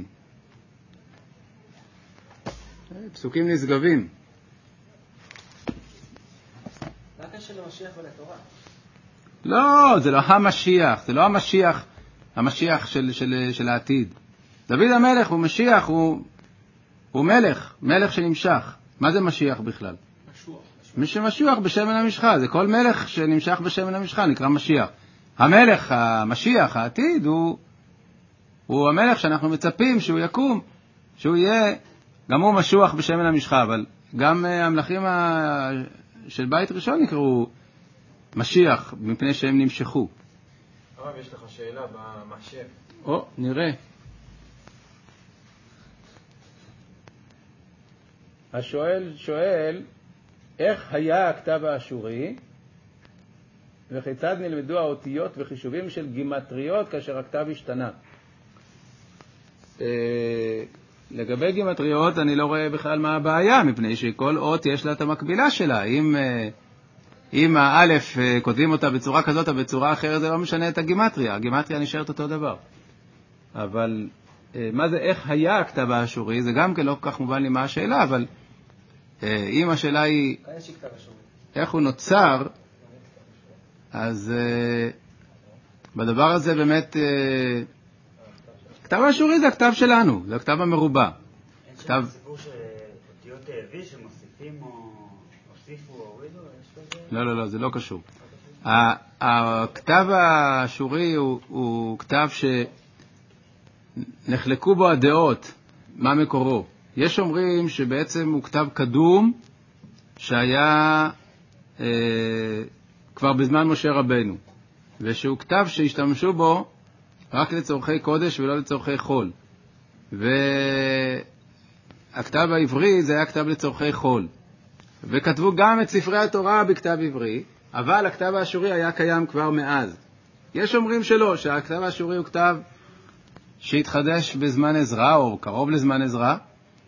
פסוקים נשגבים. מה הקשר למשיח ולתורה? לא, זה לא המשיח, זה לא המשיח, המשיח של, של, של העתיד. דוד המלך הוא משיח, הוא, הוא מלך, מלך שנמשך. מה זה משיח בכלל? משוח. מי שמשוח בשמן המשחה, זה כל מלך שנמשך בשמן המשחה, נקרא משיח. המלך, המשיח, העתיד, הוא, הוא המלך שאנחנו מצפים שהוא יקום, שהוא יהיה, גם הוא משוח בשמן המשחה, אבל גם המלכים של בית ראשון נקראו משיח, מפני שהם נמשכו. הרב, יש לך שאלה במחשב. או, נראה. השואל שואל, איך היה הכתב האשורי, וכיצד נלמדו האותיות וחישובים של גימטריות כאשר הכתב השתנה? לגבי גימטריות אני לא רואה בכלל מה הבעיה, מפני שכל אות יש לה את המקבילה שלה. אם, אם האלף כותבים אותה בצורה כזאת או בצורה אחרת, זה לא משנה את הגימטריה. הגימטריה נשארת אותו דבר. אבל מה זה, איך היה הכתב האשורי? זה גם כן לא כל כך מובן לי מה השאלה, אבל אם השאלה היא איך הוא נוצר, אז בדבר הזה באמת, הכתב האשורי זה הכתב שלנו, זה הכתב המרובע. אין שם סיפור שאותיות וי שמוסיפים או הוסיפו או הורידו? לא, לא, לא, זה לא קשור. הכתב האשורי הוא כתב שנחלקו בו הדעות, מה מקורו. יש אומרים שבעצם הוא כתב קדום שהיה אה, כבר בזמן משה רבנו. ושהוא כתב שהשתמשו בו רק לצורכי קודש ולא לצורכי חול. והכתב העברי זה היה כתב לצורכי חול. וכתבו גם את ספרי התורה בכתב עברי, אבל הכתב האשורי היה קיים כבר מאז. יש אומרים שלא, שהכתב האשורי הוא כתב שהתחדש בזמן עזרא, או קרוב לזמן עזרא,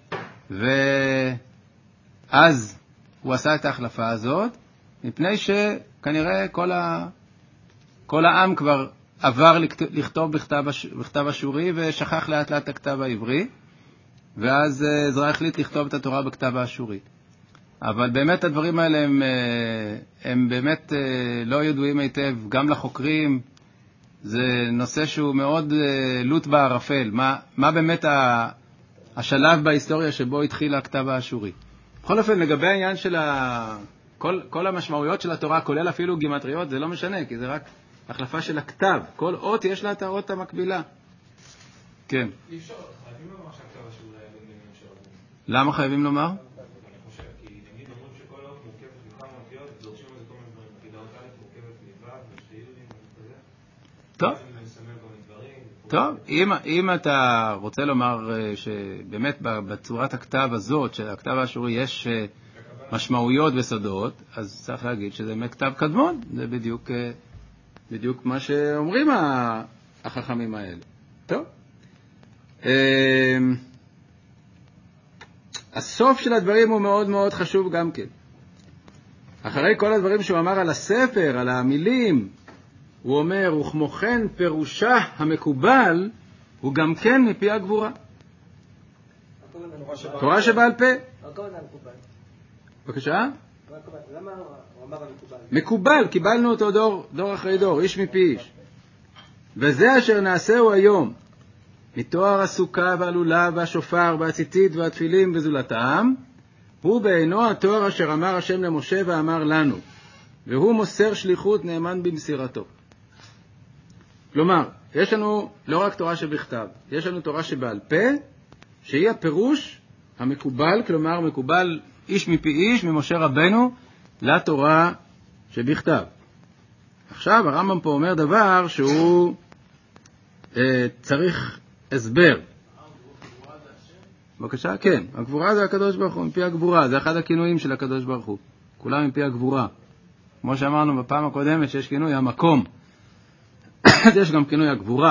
ואז הוא עשה את ההחלפה הזאת, מפני שכנראה כל, ה... כל העם כבר עבר לכתוב בכתב, בכתב אשורי, ושכח לאט לאט את הכתב העברי, ואז עזרא החליט לכתוב את התורה בכתב האשורי. אבל באמת הדברים האלה הם, הם באמת לא ידועים היטב, גם לחוקרים. זה נושא שהוא מאוד לוט בערפל. מה, מה באמת השלב בהיסטוריה שבו התחיל הכתב האשורי? בכל אופן, לגבי העניין של ה... כל, כל המשמעויות של התורה, כולל אפילו גימטריות, זה לא משנה, כי זה רק החלפה של הכתב. כל אות יש לה את האות המקבילה. כן. אי אפשר, חייבים לומר שהכתב האשורי היה בין ימים של רבים. למה חייבים לומר? אני חושב, כי נגיד אומרים שכל אות מורכבת מכמה אותיות, דורשים על זה כל מיני דברים. כי דעות א' מורכבת מלבד, ושתי יורים, וכזה. טוב. טוב, אם, אם אתה רוצה לומר שבאמת בצורת הכתב הזאת, של הכתב האשורי, יש משמעויות וסודות, אז צריך להגיד שזה מכתב קדמון. זה בדיוק, בדיוק מה שאומרים החכמים האלה. טוב. הסוף של הדברים הוא מאוד מאוד חשוב גם כן. אחרי כל הדברים שהוא אמר על הספר, על המילים, הוא אומר, וכמו כן פירושה המקובל הוא גם כן מפי הגבורה. תורה שבעל פה. בבקשה? למה הוא אמר המקובל? מקובל, קיבלנו אותו דור, דור אחרי דור, איש מפי איש. וזה אשר נעשהו היום, מתואר הסוכה והלולב והשופר והציצית והתפילים וזולתם, הוא בעינו התואר אשר אמר השם למשה ואמר לנו, והוא מוסר שליחות נאמן במסירתו. כלומר, יש לנו לא רק תורה שבכתב, יש לנו תורה שבעל פה, שהיא הפירוש המקובל, כלומר מקובל איש מפי איש ממשה רבנו לתורה שבכתב. עכשיו הרמב"ם פה אומר דבר שהוא אה, צריך הסבר. בבקשה, כן, הגבורה זה הקדוש ברוך הוא, מפי הגבורה, זה אחד הכינויים של הקדוש ברוך הוא, כולם מפי הגבורה. כמו שאמרנו בפעם הקודמת שיש כינוי המקום, יש גם כינוי הגבורה.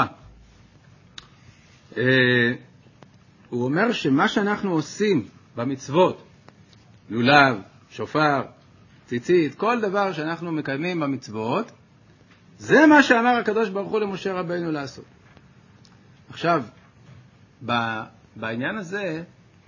הוא אומר שמה שאנחנו עושים במצוות, לולב, שופר, ציצית, כל דבר שאנחנו מקיימים במצוות, זה מה שאמר הקדוש ברוך הוא למשה רבנו לעשות. עכשיו, בעניין הזה,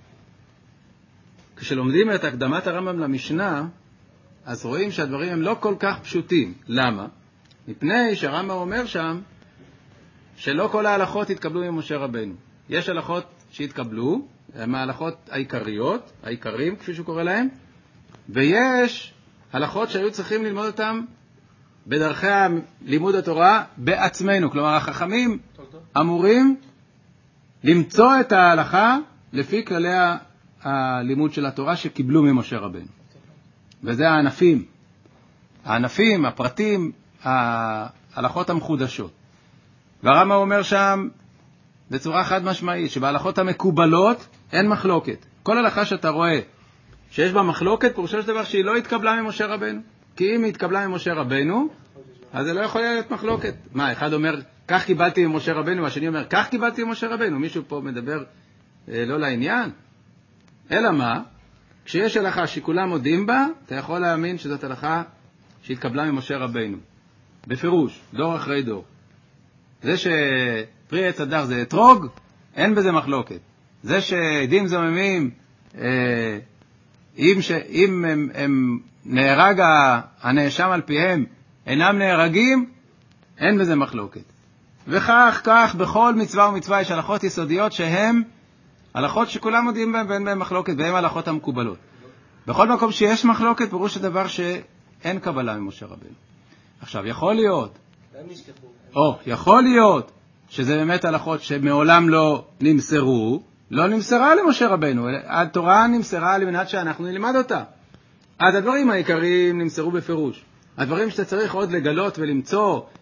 כשלומדים את הקדמת הרמב"ם למשנה, אז רואים שהדברים הם לא כל כך פשוטים. למה? מפני שהרמב"ם אומר שם שלא כל ההלכות התקבלו ממשה רבנו. יש הלכות שהתקבלו, הן ההלכות העיקריות, העיקרים כפי שהוא קורא להם, ויש הלכות שהיו צריכים ללמוד אותם בדרכי לימוד התורה בעצמנו. כלומר, החכמים אמורים למצוא את ההלכה לפי כללי הלימוד של התורה שקיבלו ממשה רבנו. וזה הענפים. הענפים, הפרטים, ההלכות המחודשות. והרמב"ם אומר שם בצורה חד משמעית שבהלכות המקובלות אין מחלוקת. כל הלכה שאתה רואה שיש בה מחלוקת, פירושו של דבר שהיא לא התקבלה ממשה רבנו. כי אם היא התקבלה ממשה רבנו, אז זה לא יכול להיות מחלוקת. מה, אחד אומר, כך קיבלתי ממשה רבנו, והשני אומר, כך קיבלתי ממשה רבנו. מישהו פה מדבר אה, לא לעניין. אלא מה? כשיש הלכה שכולם מודים בה, אתה יכול להאמין שזאת הלכה שהתקבלה ממשה רבנו. בפירוש, דור אחרי דור. זה שפרי עץ הדר זה אתרוג, אין בזה מחלוקת. זה שעדים זוממים, אה, אם, ש, אם הם, הם נהרג הנאשם על פיהם, אינם נהרגים, אין בזה מחלוקת. וכך, כך, בכל מצווה ומצווה יש הלכות יסודיות שהן הלכות שכולם מודיעים בהן ואין בהן מחלוקת, והן הלכות המקובלות. בכל מקום שיש מחלוקת, פירוש הדבר שאין קבלה ממשה רבנו. עכשיו, יכול להיות, או, יכול להיות שזה באמת הלכות שמעולם לא נמסרו, לא נמסרה למשה רבנו, התורה נמסרה על מנת שאנחנו נלמד אותה. אז הדברים העיקריים נמסרו בפירוש. הדברים שאתה צריך עוד לגלות ולמצוא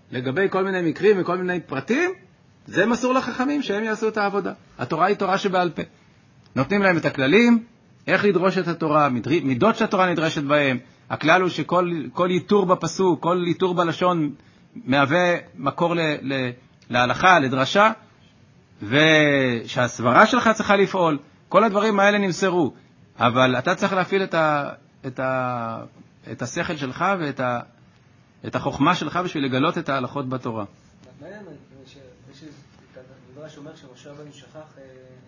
לגבי כל מיני מקרים וכל מיני פרטים, זה מסור לחכמים שהם יעשו את העבודה. התורה היא תורה שבעל פה. נותנים להם את הכללים, איך לדרוש את התורה, מידות שהתורה נדרשת בהם. הכלל הוא שכל כל ייתור בפסוק, כל ייתור בלשון, מהווה מקור ל, ל, להלכה, לדרשה, ושהסברה שלך צריכה לפעול. כל הדברים האלה נמסרו. אבל אתה צריך להפעיל את, ה, את, ה, את השכל שלך ואת ה, את החוכמה שלך בשביל לגלות את ההלכות בתורה. מעניין, יש מדרש אומר שמשה רבנו שכח...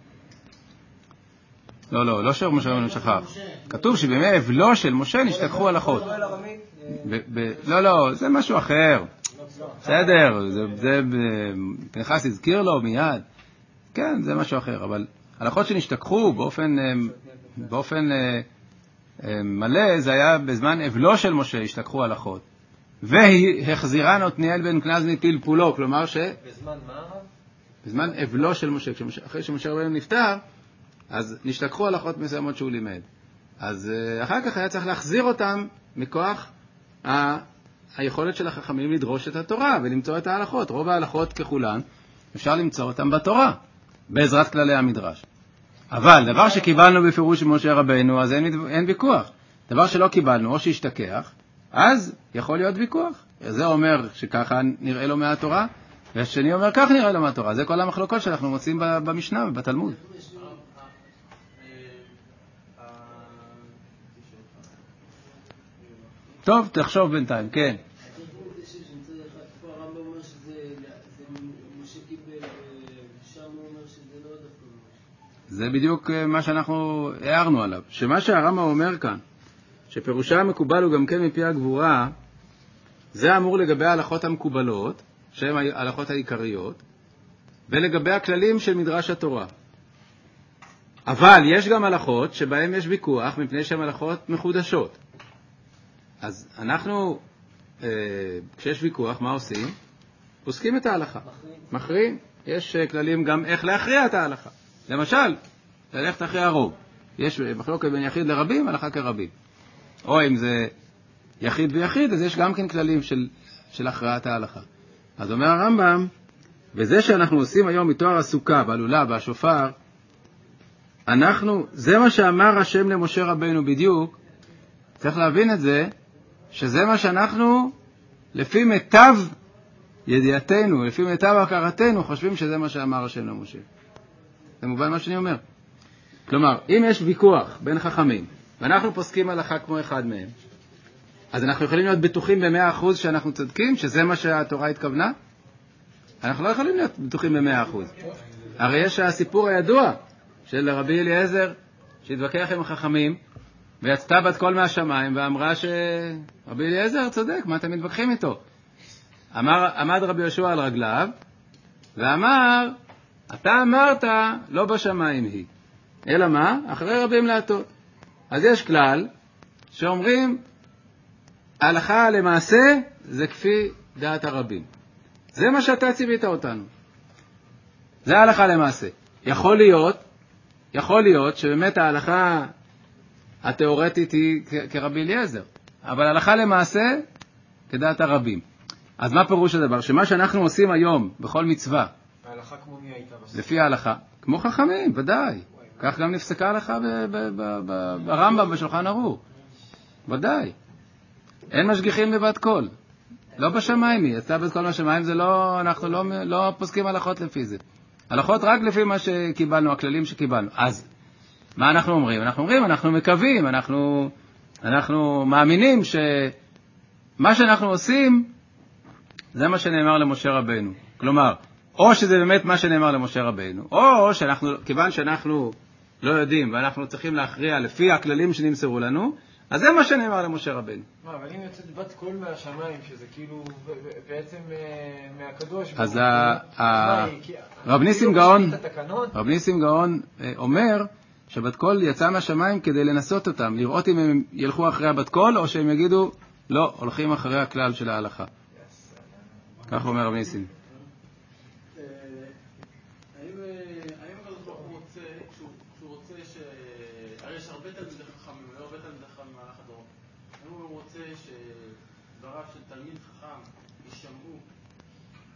לא, לא, לא שמשה רבנו שכח. כתוב שבימי אבלו של משה נשתכחו הלכות. לא, לא, זה משהו אחר. בסדר, זה פנחס הזכיר לו מיד. כן, זה משהו אחר, אבל הלכות שנשתכחו באופן באופן מלא, זה היה בזמן אבלו של משה השתכחו הלכות. והחזירן עתניאל בן כנז מפלפולו, כלומר ש... בזמן מה? בזמן אבלו של משה, אחרי שמשה רבנו נפטר, אז נשתכחו הלכות מסוימות שהוא לימד. אז אחר כך היה צריך להחזיר אותם מכוח ה... היכולת של החכמים לדרוש את התורה ולמצוא את ההלכות. רוב ההלכות ככולן אפשר למצוא אותם בתורה, בעזרת כללי המדרש. אבל דבר שקיבלנו בפירוש משה רבנו, אז אין, אין ויכוח. דבר שלא קיבלנו, או שהשתכח, אז יכול להיות ויכוח. זה אומר שככה נראה לו מהתורה, והשני אומר כך נראה לו מהתורה. זה כל המחלוקות שאנחנו מוצאים במשנה ובתלמוד. טוב, תחשוב בינתיים, כן. זה בדיוק מה שאנחנו הערנו עליו. שמה שהרמב"ם אומר כאן, שפירושה המקובל הוא גם כן מפי הגבורה, זה אמור לגבי ההלכות המקובלות, שהן ההלכות העיקריות, ולגבי הכללים של מדרש התורה. אבל יש גם הלכות שבהן יש ויכוח, מפני שהן הלכות מחודשות. אז אנחנו, אה, כשיש ויכוח, מה עושים? פוסקים את ההלכה. מכריעים. יש כללים גם איך להכריע את ההלכה. למשל, ללכת אחרי הרוב. יש מחלוקת בין יחיד לרבים, הלכה כרבים. או אם זה יחיד ויחיד, אז יש גם כן כללים של, של הכרעת ההלכה. אז אומר הרמב"ם, וזה שאנחנו עושים היום מתואר הסוכה, והלולה, והשופר, אנחנו, זה מה שאמר השם למשה רבנו בדיוק, צריך להבין את זה, שזה מה שאנחנו, לפי מיטב ידיעתנו, לפי מיטב הכרתנו, חושבים שזה מה שאמר השם למשה. זה מובן מה שאני אומר. כלומר, אם יש ויכוח בין חכמים, ואנחנו פוסקים הלכה כמו אחד מהם, אז אנחנו יכולים להיות בטוחים במאה אחוז שאנחנו צודקים, שזה מה שהתורה התכוונה? אנחנו לא יכולים להיות בטוחים במאה אחוז. הרי יש הסיפור הידוע של רבי אליעזר, שהתווכח עם החכמים, ויצתה בת קול מהשמיים, ואמרה שרבי אליעזר צודק, מה אתם מתווכחים איתו? אמר, עמד רבי יהושע על רגליו, ואמר, אתה אמרת, לא בשמיים היא. אלא מה? אחרי רבים להטות. אז יש כלל שאומרים, ההלכה למעשה זה כפי דעת הרבים. זה מה שאתה ציווית אותנו. זה ההלכה למעשה. יכול להיות, יכול להיות שבאמת ההלכה התיאורטית היא כרבי אליעזר, אבל ההלכה למעשה כדעת הרבים. אז מה פירוש הדבר? שמה שאנחנו עושים היום בכל מצווה, ההלכה כמו מי הייתה בסוף? לפי ההלכה, כמו חכמים, ודאי. כך גם נפסקה ההלכה ברמב"ם בשולחן ערוך. ודאי. אין משגיחים בבת קול. לא בשמיים היא. יצאה בת קול מהשמיים, זה לא, אנחנו לא, לא פוסקים הלכות לפי זה. הלכות רק לפי מה שקיבלנו, הכללים שקיבלנו. אז, מה אנחנו אומרים? אנחנו אומרים, אנחנו מקווים, אנחנו, אנחנו מאמינים שמה שאנחנו עושים, זה מה שנאמר למשה רבנו. כלומר, או שזה באמת מה שנאמר למשה רבנו, או שאנחנו, כיוון שאנחנו לא יודעים, ואנחנו צריכים להכריע לפי הכללים שנמסרו לנו, אז זה מה שנאמר למשה רבנו. מה, אבל אם יוצאת בת קול מהשמיים, שזה כאילו בעצם מהקדוש... אז רב ניסים גאון, רב ניסים גאון אומר שבת קול יצא מהשמיים כדי לנסות אותם, לראות אם הם ילכו אחרי הבת קול, או שהם יגידו, לא, הולכים אחרי הכלל של ההלכה. כך אומר רב ניסים. יש הרבה תלמידי חכמים, לא הרבה תלמידי חכמים במהלך הדורות. אם הוא רוצה שדבריו של תלמיד חכם יישמעו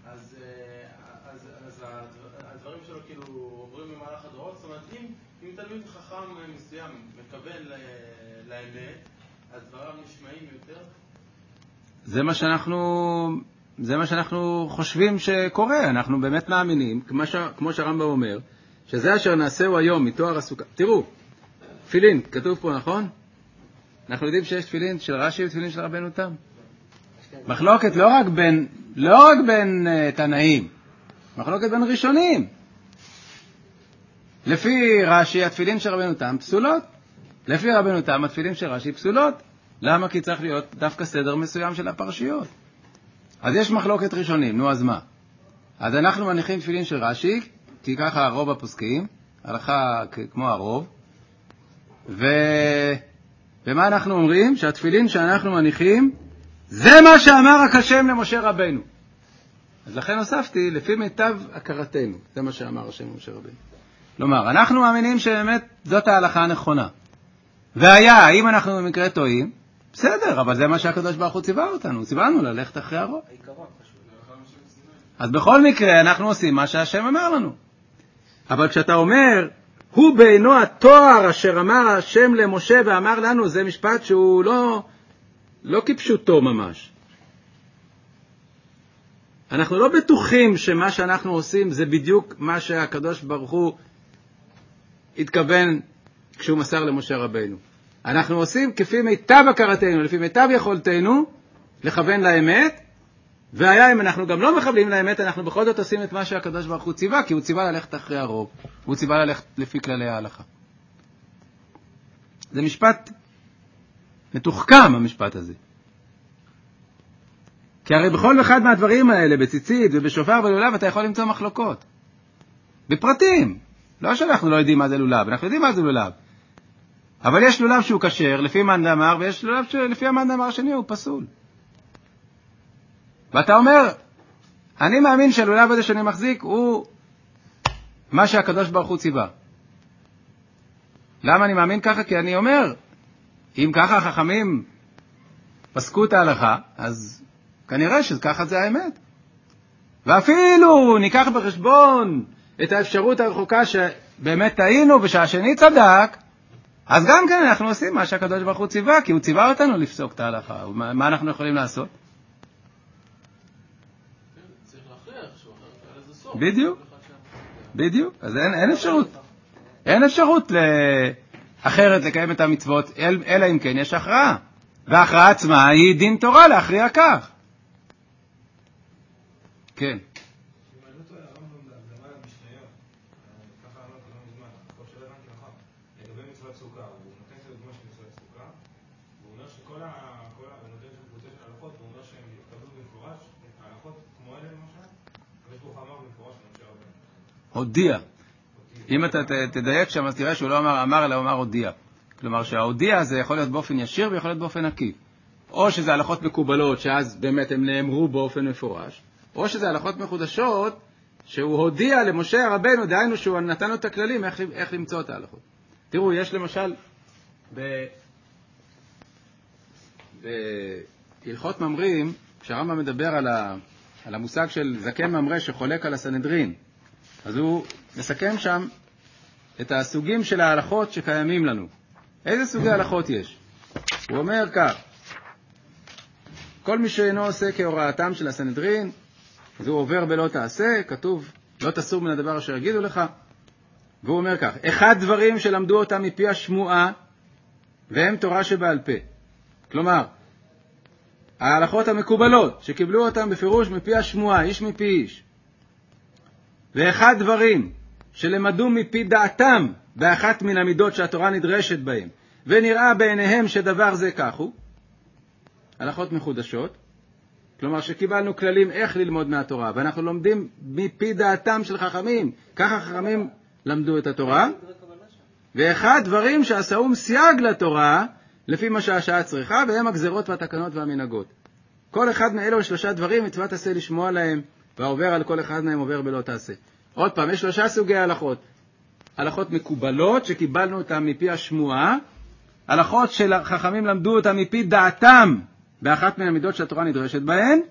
אז, אז, אז הדברים שלו כאילו עוברים במהלך הדורות, זאת אומרת, אם, אם תלמיד חכם מסוים מקבל לאמת, אז דבריו נשמעים יותר? זה מה שאנחנו, זה מה שאנחנו חושבים שקורה, אנחנו באמת מאמינים, כמו, ש, כמו שהרמב"ם אומר, שזה אשר נעשהו היום מתואר הסוכה. תראו, תפילין, כתוב פה, נכון? אנחנו יודעים שיש תפילין של רש"י ותפילין של רבנו תם. מחלוקת לא רק בין, לא רק בין uh, תנאים, מחלוקת בין ראשונים. לפי רש"י התפילין של רבנו תם פסולות, לפי רבנו תם התפילין של רש"י פסולות. למה? כי צריך להיות דווקא סדר מסוים של הפרשיות. אז יש מחלוקת ראשונים, נו אז מה? אז אנחנו מניחים תפילין של רש"י, כי ככה הרוב הפוסקים, הלכה כמו הרוב, ו... ומה אנחנו אומרים? שהתפילין שאנחנו מניחים, זה מה שאמר רק השם למשה רבנו. אז לכן הוספתי, לפי מיטב הכרתנו, זה מה שאמר השם למשה רבנו. כלומר, אנחנו מאמינים שבאמת זאת ההלכה הנכונה. והיה, אם אנחנו במקרה טועים, בסדר, אבל זה מה שהקדוש ברוך הוא ציווה אותנו, ציווה לנו ללכת אחרי הרוב. אז בכל מקרה אנחנו עושים מה שהשם אמר לנו. אבל כשאתה אומר, הוא בעינו התואר אשר אמר השם למשה ואמר לנו, זה משפט שהוא לא, לא כפשוטו ממש. אנחנו לא בטוחים שמה שאנחנו עושים זה בדיוק מה שהקדוש ברוך הוא התכוון כשהוא מסר למשה רבינו. אנחנו עושים כפי מיטב הכרתנו, לפי מיטב יכולתנו, לכוון לאמת, והיה אם אנחנו גם לא מכוונים לאמת, אנחנו בכל זאת עושים את מה שהקדוש ברוך הוא ציווה, כי הוא ציווה ללכת אחרי הרוב, הוא ציווה ללכת לפי כללי ההלכה. זה משפט מתוחכם, המשפט הזה. כי הרי בכל אחד מהדברים האלה, בציצית ובשופר ולולב, אתה יכול למצוא מחלוקות. בפרטים. לא שאנחנו לא יודעים מה זה לולב, אנחנו יודעים מה זה לולב. אבל יש לולב שהוא כשר, לפי מאן דאמר, ויש לולב שלפי המאן דאמר השני הוא פסול. ואתה אומר, אני מאמין שהלולב הזה שאני מחזיק הוא מה שהקדוש ברוך הוא ציווה. למה אני מאמין ככה? כי אני אומר, אם ככה החכמים פסקו את ההלכה, אז כנראה שככה זה האמת. ואפילו ניקח בחשבון את האפשרות הרחוקה שבאמת טעינו ושהשני צדק, אז גם כן אנחנו עושים מה שהקדוש ברוך הוא ציווה, כי הוא ציווה אותנו לפסוק את ההלכה. מה, מה אנחנו יכולים לעשות? צריך להכריח שהוא אחר, על איזה סוף. בדיוק, בדיוק. אז אין, אין אפשרות. אין אפשרות אחרת לקיים את המצוות, אל, אלא אם כן יש הכרעה. וההכרעה עצמה היא דין תורה להכריע כך. כן. הודיע. אם אתה תדייק שם, אז תראה שהוא לא אמר אמר, אלא אמר הודיע. כלומר שההודיע זה יכול להיות באופן ישיר ויכול להיות באופן עקיף. או שזה הלכות מקובלות, שאז באמת הם נאמרו באופן מפורש, או שזה הלכות מחודשות, שהוא הודיע למשה רבנו, דהיינו שהוא נתן לו את הכללים, איך, איך למצוא את ההלכות. תראו, יש למשל, ב... בהלכות ממרים, כשהרמב"ם מדבר על, ה... על המושג של זקן ממרה שחולק על הסנהדרין, אז הוא מסכם שם את הסוגים של ההלכות שקיימים לנו. איזה סוגי הלכות יש? הוא אומר כך, כל מי שאינו עושה כהוראתם של הסנהדרין, אז הוא עובר בלא תעשה, כתוב, לא תסור מן הדבר אשר יגידו לך, והוא אומר כך, אחד דברים שלמדו אותם מפי השמועה, והם תורה שבעל פה. כלומר, ההלכות המקובלות, שקיבלו אותם בפירוש מפי השמועה, איש מפי איש. ואחד דברים שלמדו מפי דעתם, באחת מן המידות שהתורה נדרשת בהם, ונראה בעיניהם שדבר זה כך הוא, הלכות מחודשות, כלומר שקיבלנו כללים איך ללמוד מהתורה, ואנחנו לומדים מפי דעתם של חכמים, ככה חכמים למדו את התורה, ואחד דברים שעשאום סייג לתורה, לפי מה שהשעה צריכה, והם הגזרות והתקנות והמנהגות. כל אחד מאלו שלושה דברים, מצוות תעשה לשמוע להם, והעובר על כל אחד מהם עובר בלא תעשה. עוד פעם, יש שלושה סוגי הלכות. הלכות מקובלות, שקיבלנו אותם מפי השמועה, הלכות של חכמים למדו אותם מפי דעתם, באחת מן המידות שהתורה נדרשת בהן,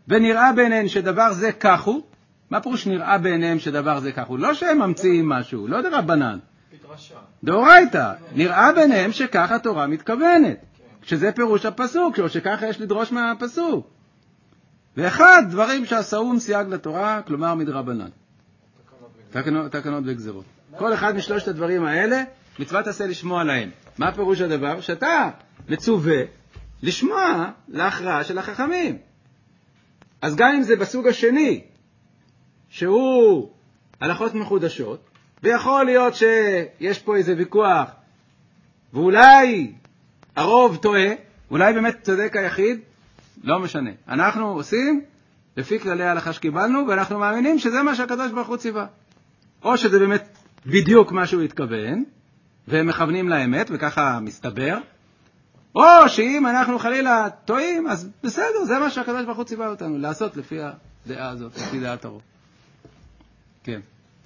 ונראה בעיניהם שדבר זה כך הוא. מה פירוש נראה בעיניהם שדבר זה כך הוא? לא שהם ממציאים משהו, לא דרבנן. דאורייתא. נראה בעיניהם שכך התורה מתכוונת. שזה פירוש הפסוק, או שככה יש לדרוש מהפסוק. ואחד, דברים שעשאום סייג לתורה, כלומר מדרבנן. תקנות, תקנות וגזרות. כל אחד משלושת הדברים האלה, מצוות עשה לשמוע להם. מה פירוש הדבר? שאתה מצווה לשמוע להכרעה של החכמים. אז גם אם זה בסוג השני, שהוא הלכות מחודשות, ויכול להיות שיש פה איזה ויכוח, ואולי הרוב טועה, אולי באמת צודק היחיד, לא משנה. אנחנו עושים לפי כללי ההלכה שקיבלנו, ואנחנו מאמינים שזה מה שהקדוש ברוך הוא ציווה. או שזה באמת בדיוק מה שהוא התכוון, והם מכוונים לאמת, וככה מסתבר, או שאם אנחנו חלילה טועים, אז בסדר, זה מה שהקדוש ברוך הוא ציווה אותנו, לעשות לפי הדעה הזאת, לפי דעת הרוב. כן.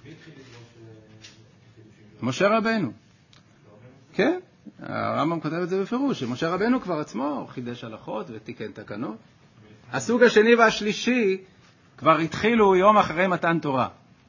משה רבנו. כן, הרמב"ם כותב את זה בפירוש, שמשה רבנו כבר עצמו חידש הלכות ותיקן תקנות. הסוג השני והשלישי כבר התחילו יום אחרי מתן תורה.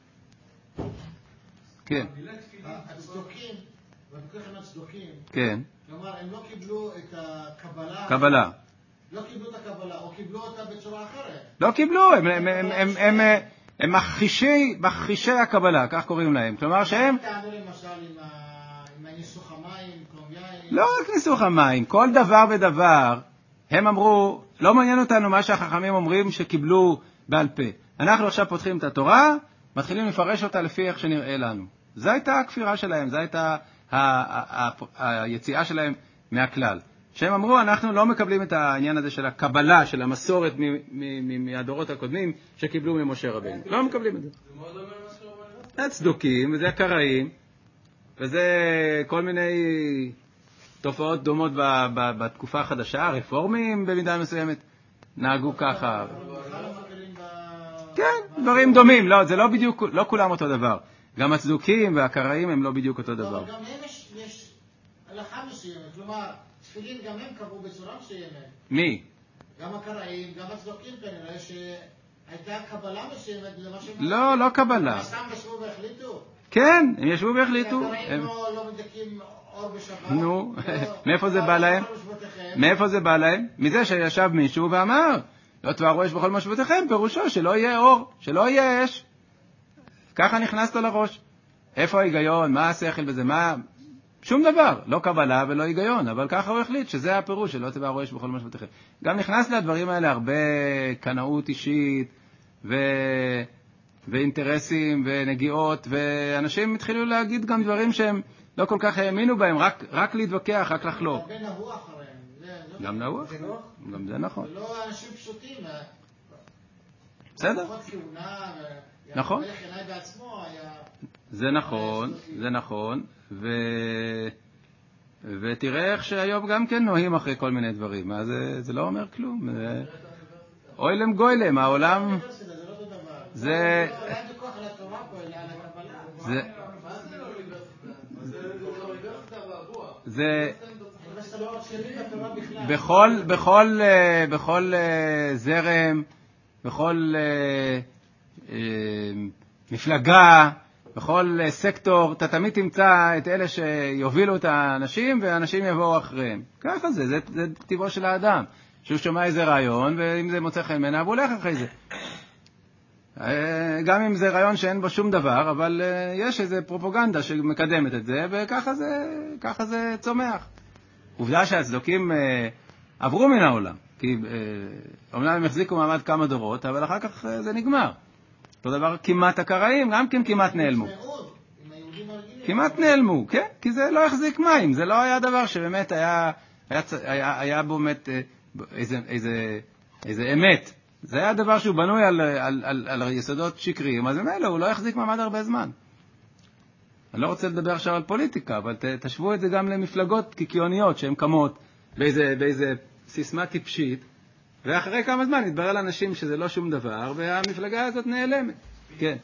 כן. הצדוקים, ובכך הצדוקים, כן. כלומר, הם לא קיבלו את הקבלה. קבלה. לא קיבלו את הקבלה, או קיבלו אותה בצורה אחרת. לא קיבלו, הם, הם, הם, הם, הם, הם מכחישי, מכחישי הקבלה, כך קוראים להם. כלומר שהם... תענו למשל עם, ה... עם הניסוך המים, קרום יין. לא רק ניסוך המים, כל דבר ודבר, הם אמרו, לא מעניין אותנו מה שהחכמים אומרים שקיבלו בעל פה. אנחנו עכשיו פותחים את התורה, מתחילים לפרש אותה לפי איך שנראה לנו. זו הייתה הכפירה שלהם, זו הייתה ה- ה- ה- היציאה שלהם מהכלל. שהם אמרו, אנחנו לא מקבלים את העניין הזה של הקבלה, של המסורת מ- מ- מ- מהדורות הקודמים שקיבלו ממשה רבנו. לא מקבלים את זה. זה מאוד אומר מה שקורה בלבד. זה הצדוקים, וזה הקראים, וזה כל מיני תופעות דומות ב- ב- בתקופה החדשה, הרפורמים במידה מסוימת נהגו ככה. כן, דברים דומים, לא, זה לא בדיוק, לא כולם אותו דבר. גם הצדוקים והקראים הם לא בדיוק אותו דבר. אבל גם הם יש, יש הלכה מסוימת, כלומר, תפילין גם הם קבעו בצורה מסוימת. מי? גם הקראים, גם הצדוקים כנראה שהייתה קבלה מסוימת למה שהם... לא, לא קבלה. סתם ישבו והחליטו? כן, הם ישבו והחליטו. הקראים לא מדליקים אור בשבת. נו, מאיפה זה בא להם? מאיפה זה בא להם? מזה שישב מישהו ואמר, לא תבערו אש בכל מושבותיכם, פירושו שלא יהיה אור, שלא יהיה אש. ככה נכנסת לראש. איפה ההיגיון? מה השכל בזה? מה? שום דבר. לא קבלה ולא היגיון, אבל ככה הוא החליט שזה הפירוש, שלא תבערו אש בכל מושבותיכם. גם נכנס לדברים האלה הרבה קנאות אישית ו... ואינטרסים ונגיעות, ואנשים התחילו להגיד גם דברים שהם לא כל כך האמינו בהם, רק, רק להתווכח, רק לחלוק. הרבה נבוא אחריהם. גם נבוא? גם זה נכון. ולא אנשים פשוטים. בסדר. פחות כהונה, נכון. מלך ינאי בעצמו היה... זה נכון, זה נכון, ו... ותראה איך שהיום גם כן נוהים אחרי כל מיני דברים, מה זה, זה לא אומר כלום. זה... אוילם גוילם, העולם... זה... זה... זה... בכל, בכל, בכל זרם, בכל מפלגה, בכל סקטור, אתה תמיד תמצא את אלה שיובילו את האנשים, והאנשים יבואו אחריהם. ככה זה, זה, זה טבעו של האדם. שהוא שומע איזה רעיון, ואם זה מוצא חן בעיניו, הוא הולך אחרי זה. גם אם זה רעיון שאין בו שום דבר, אבל יש איזה פרופוגנדה שמקדמת את זה, וככה זה, ככה זה צומח. עובדה שהצדוקים עברו מן העולם, כי אומנם הם החזיקו מעמד כמה דורות, אבל אחר כך זה נגמר. אותו דבר כמעט הקראים, גם כן כמעט נעלמו. כמעט נעלמו, כן, כי זה לא החזיק מים, זה לא היה דבר שבאמת היה, היה, היה, היה באמת איזה, איזה, איזה אמת. זה היה דבר שהוא בנוי על, על, על, על יסודות שקריים, אז ממילא הוא לא יחזיק מעמד הרבה זמן. אני לא רוצה לדבר עכשיו על פוליטיקה, אבל ת, תשוו את זה גם למפלגות קיקיוניות שהן קמות באיזה, באיזה סיסמה טיפשית, ואחרי כמה זמן התברר לאנשים שזה לא שום דבר, והמפלגה הזאת נעלמת. כן.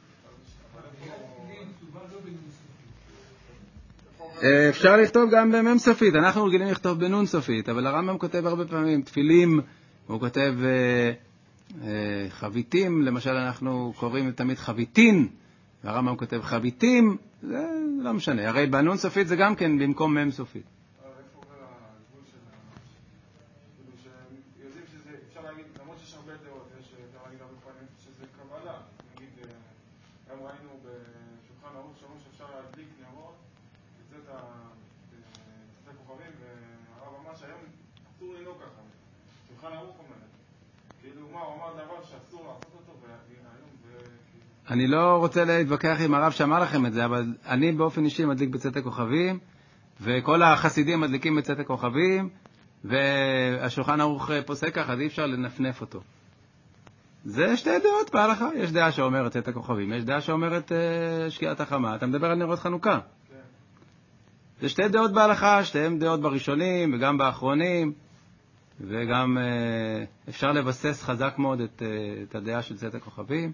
אפשר לכתוב גם במם סופית, אנחנו רגילים לכתוב בנון סופית, אבל הרמב"ם כותב הרבה פעמים תפילים, הוא כותב חביתים, למשל אנחנו קוראים תמיד חביתין, והרמב"ם כותב חביתים, זה לא משנה. הרי בנון סופית זה גם כן במקום מם סופית. איפה עובר הגבול של כאילו שיודעים שזה, אפשר להגיד, למרות שיש הרבה דעות, יש אפשר להגיד הרבה פעמים שזה קבלה. נגיד, היום ראינו בשולחן ערוך שאומרים שאפשר להדליק נרות, לצאת הכוכבים, והרב אמר שהיום אסור לנהוג ככה. שולחן ערוך אומר. כאילו מה, הוא אמר דבר שאסור לעשות אותו, והיום זה... אני לא רוצה להתווכח עם הרב שאמר לכם את זה, אבל אני באופן אישי מדליק בצאת הכוכבים, וכל החסידים מדליקים בצאת הכוכבים, והשולחן ערוך פוסק ככה, אז אי אפשר לנפנף אותו. זה שתי דעות בהלכה. יש דעה שאומרת צאת הכוכבים, יש דעה שאומרת uh, שקיעת החמה. אתה מדבר על נרות חנוכה. כן. זה שתי דעות בהלכה, שתיהן דעות בראשונים וגם באחרונים, וגם uh, אפשר לבסס חזק מאוד את, uh, את הדעה של צאת הכוכבים.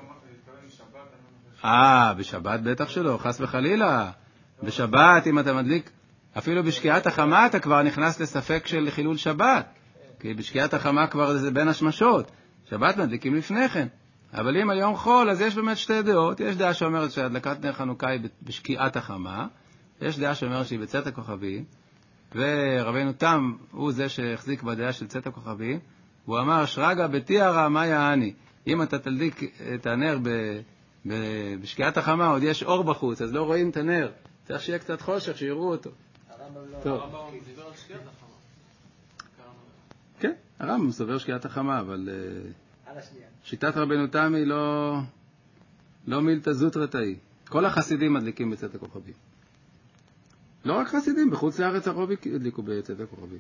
אה, בשבת בטח שלא, חס וחלילה. בשבת, אם אתה מדליק, אפילו בשקיעת החמה אתה כבר נכנס לספק של חילול שבת. כי בשקיעת החמה כבר זה בין השמשות. שבת מדליקים לפני כן. אבל אם על יום חול, אז יש באמת שתי דעות. יש דעה שאומרת שהדלקת נר חנוכה היא בשקיעת החמה. יש דעה שאומרת שהיא בצאת הכוכבים. ורבנו תם הוא זה שהחזיק בדעה של צאת הכוכבים. הוא אמר, שרגא בתיארא מה יעני. אם אתה תדליק את הנר ב... בשקיעת החמה עוד יש אור בחוץ, אז לא רואים את הנר. צריך שיהיה קצת חושך, שיראו אותו. טוב. הרמב"ם דיבר על שקיעת החמה. כן, הרמב"ם סובר שקיעת החמה, אבל שיטת רבנו תם היא לא לא מילתא זוטרתא היא. כל החסידים מדליקים בצאת הכוכבים. לא רק חסידים, בחוץ לארץ הרוב הדליקו בצאת הכוכבים.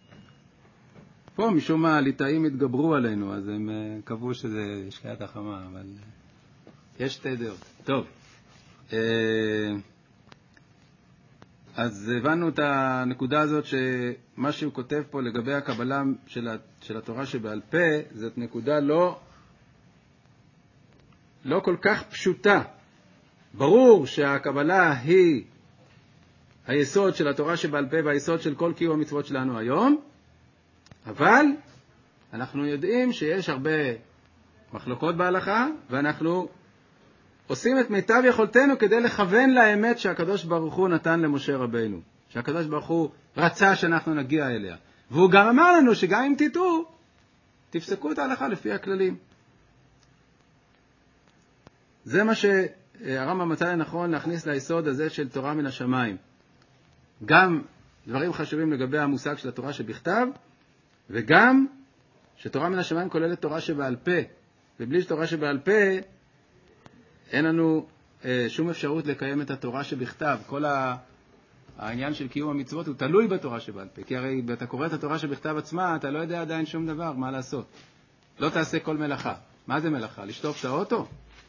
פה משום מה הליטאים התגברו עלינו, אז הם קבעו שזה שקיעת החמה, אבל יש שתי דעות. טוב. אז הבנו את הנקודה הזאת שמה שהוא כותב פה לגבי הקבלה של, של התורה שבעל פה, זאת נקודה לא, לא כל כך פשוטה. ברור שהקבלה היא היסוד של התורה שבעל פה והיסוד של כל קיום המצוות שלנו היום, אבל אנחנו יודעים שיש הרבה מחלוקות בהלכה, ואנחנו עושים את מיטב יכולתנו כדי לכוון לאמת שהקדוש ברוך הוא נתן למשה רבינו, שהקדוש ברוך הוא רצה שאנחנו נגיע אליה. והוא גם אמר לנו שגם אם תטעו, תפסקו את ההלכה לפי הכללים. זה מה שהרמב"ם מצא לנכון להכניס ליסוד הזה של תורה מן השמיים. גם דברים חשובים לגבי המושג של התורה שבכתב, וגם שתורה מן השמיים כוללת תורה שבעל פה. ובלי תורה שבעל פה, אין לנו אה, שום אפשרות לקיים את התורה שבכתב. כל ה... העניין של קיום המצוות הוא תלוי בתורה שבעל פה. כי הרי אתה קורא את התורה שבכתב עצמה, אתה לא יודע עדיין שום דבר, מה לעשות. לא תעשה כל מלאכה. מה זה מלאכה? לשטוף את האוטו?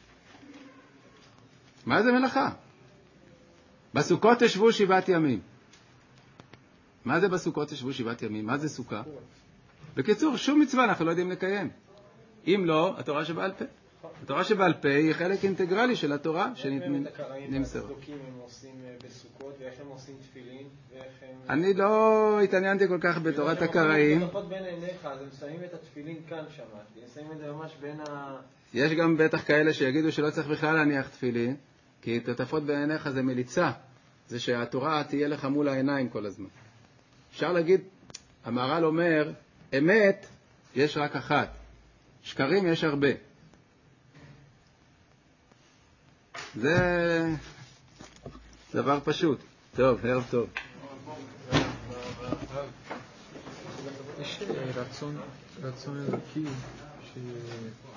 מה זה מלאכה? בסוכות תשבו שבעת ימים. מה זה בסוכות תשבו שבעת ימים? מה זה סוכה? בקיצור, שום מצווה אנחנו לא יודעים לקיים. אם לא, התורה שבעל פה. התורה שבעל פה היא חלק אינטגרלי של התורה שנמסר. את הקראים והצדוקים הם עושים בסוכות, ואיך הם עושים תפילין, ואיך הם... אני לא התעניינתי כל כך בתורת הקראים. הם עושים בין עיניך, אז הם שמים את התפילין כאן שמעתי. הם שמים את זה ממש בין ה... יש גם בטח כאלה שיגידו שלא צריך בכלל להניח תפילין, כי תותפות בין עיניך זה מליצה. זה שהתורה תהיה לך מול העיניים כל הזמן. אפשר להגיד, המהר"ל אומר, אמת יש רק אחת. שקרים יש הרבה. זה דבר פשוט. טוב, ערב טוב. יש רצון, רצון אלוקי ש...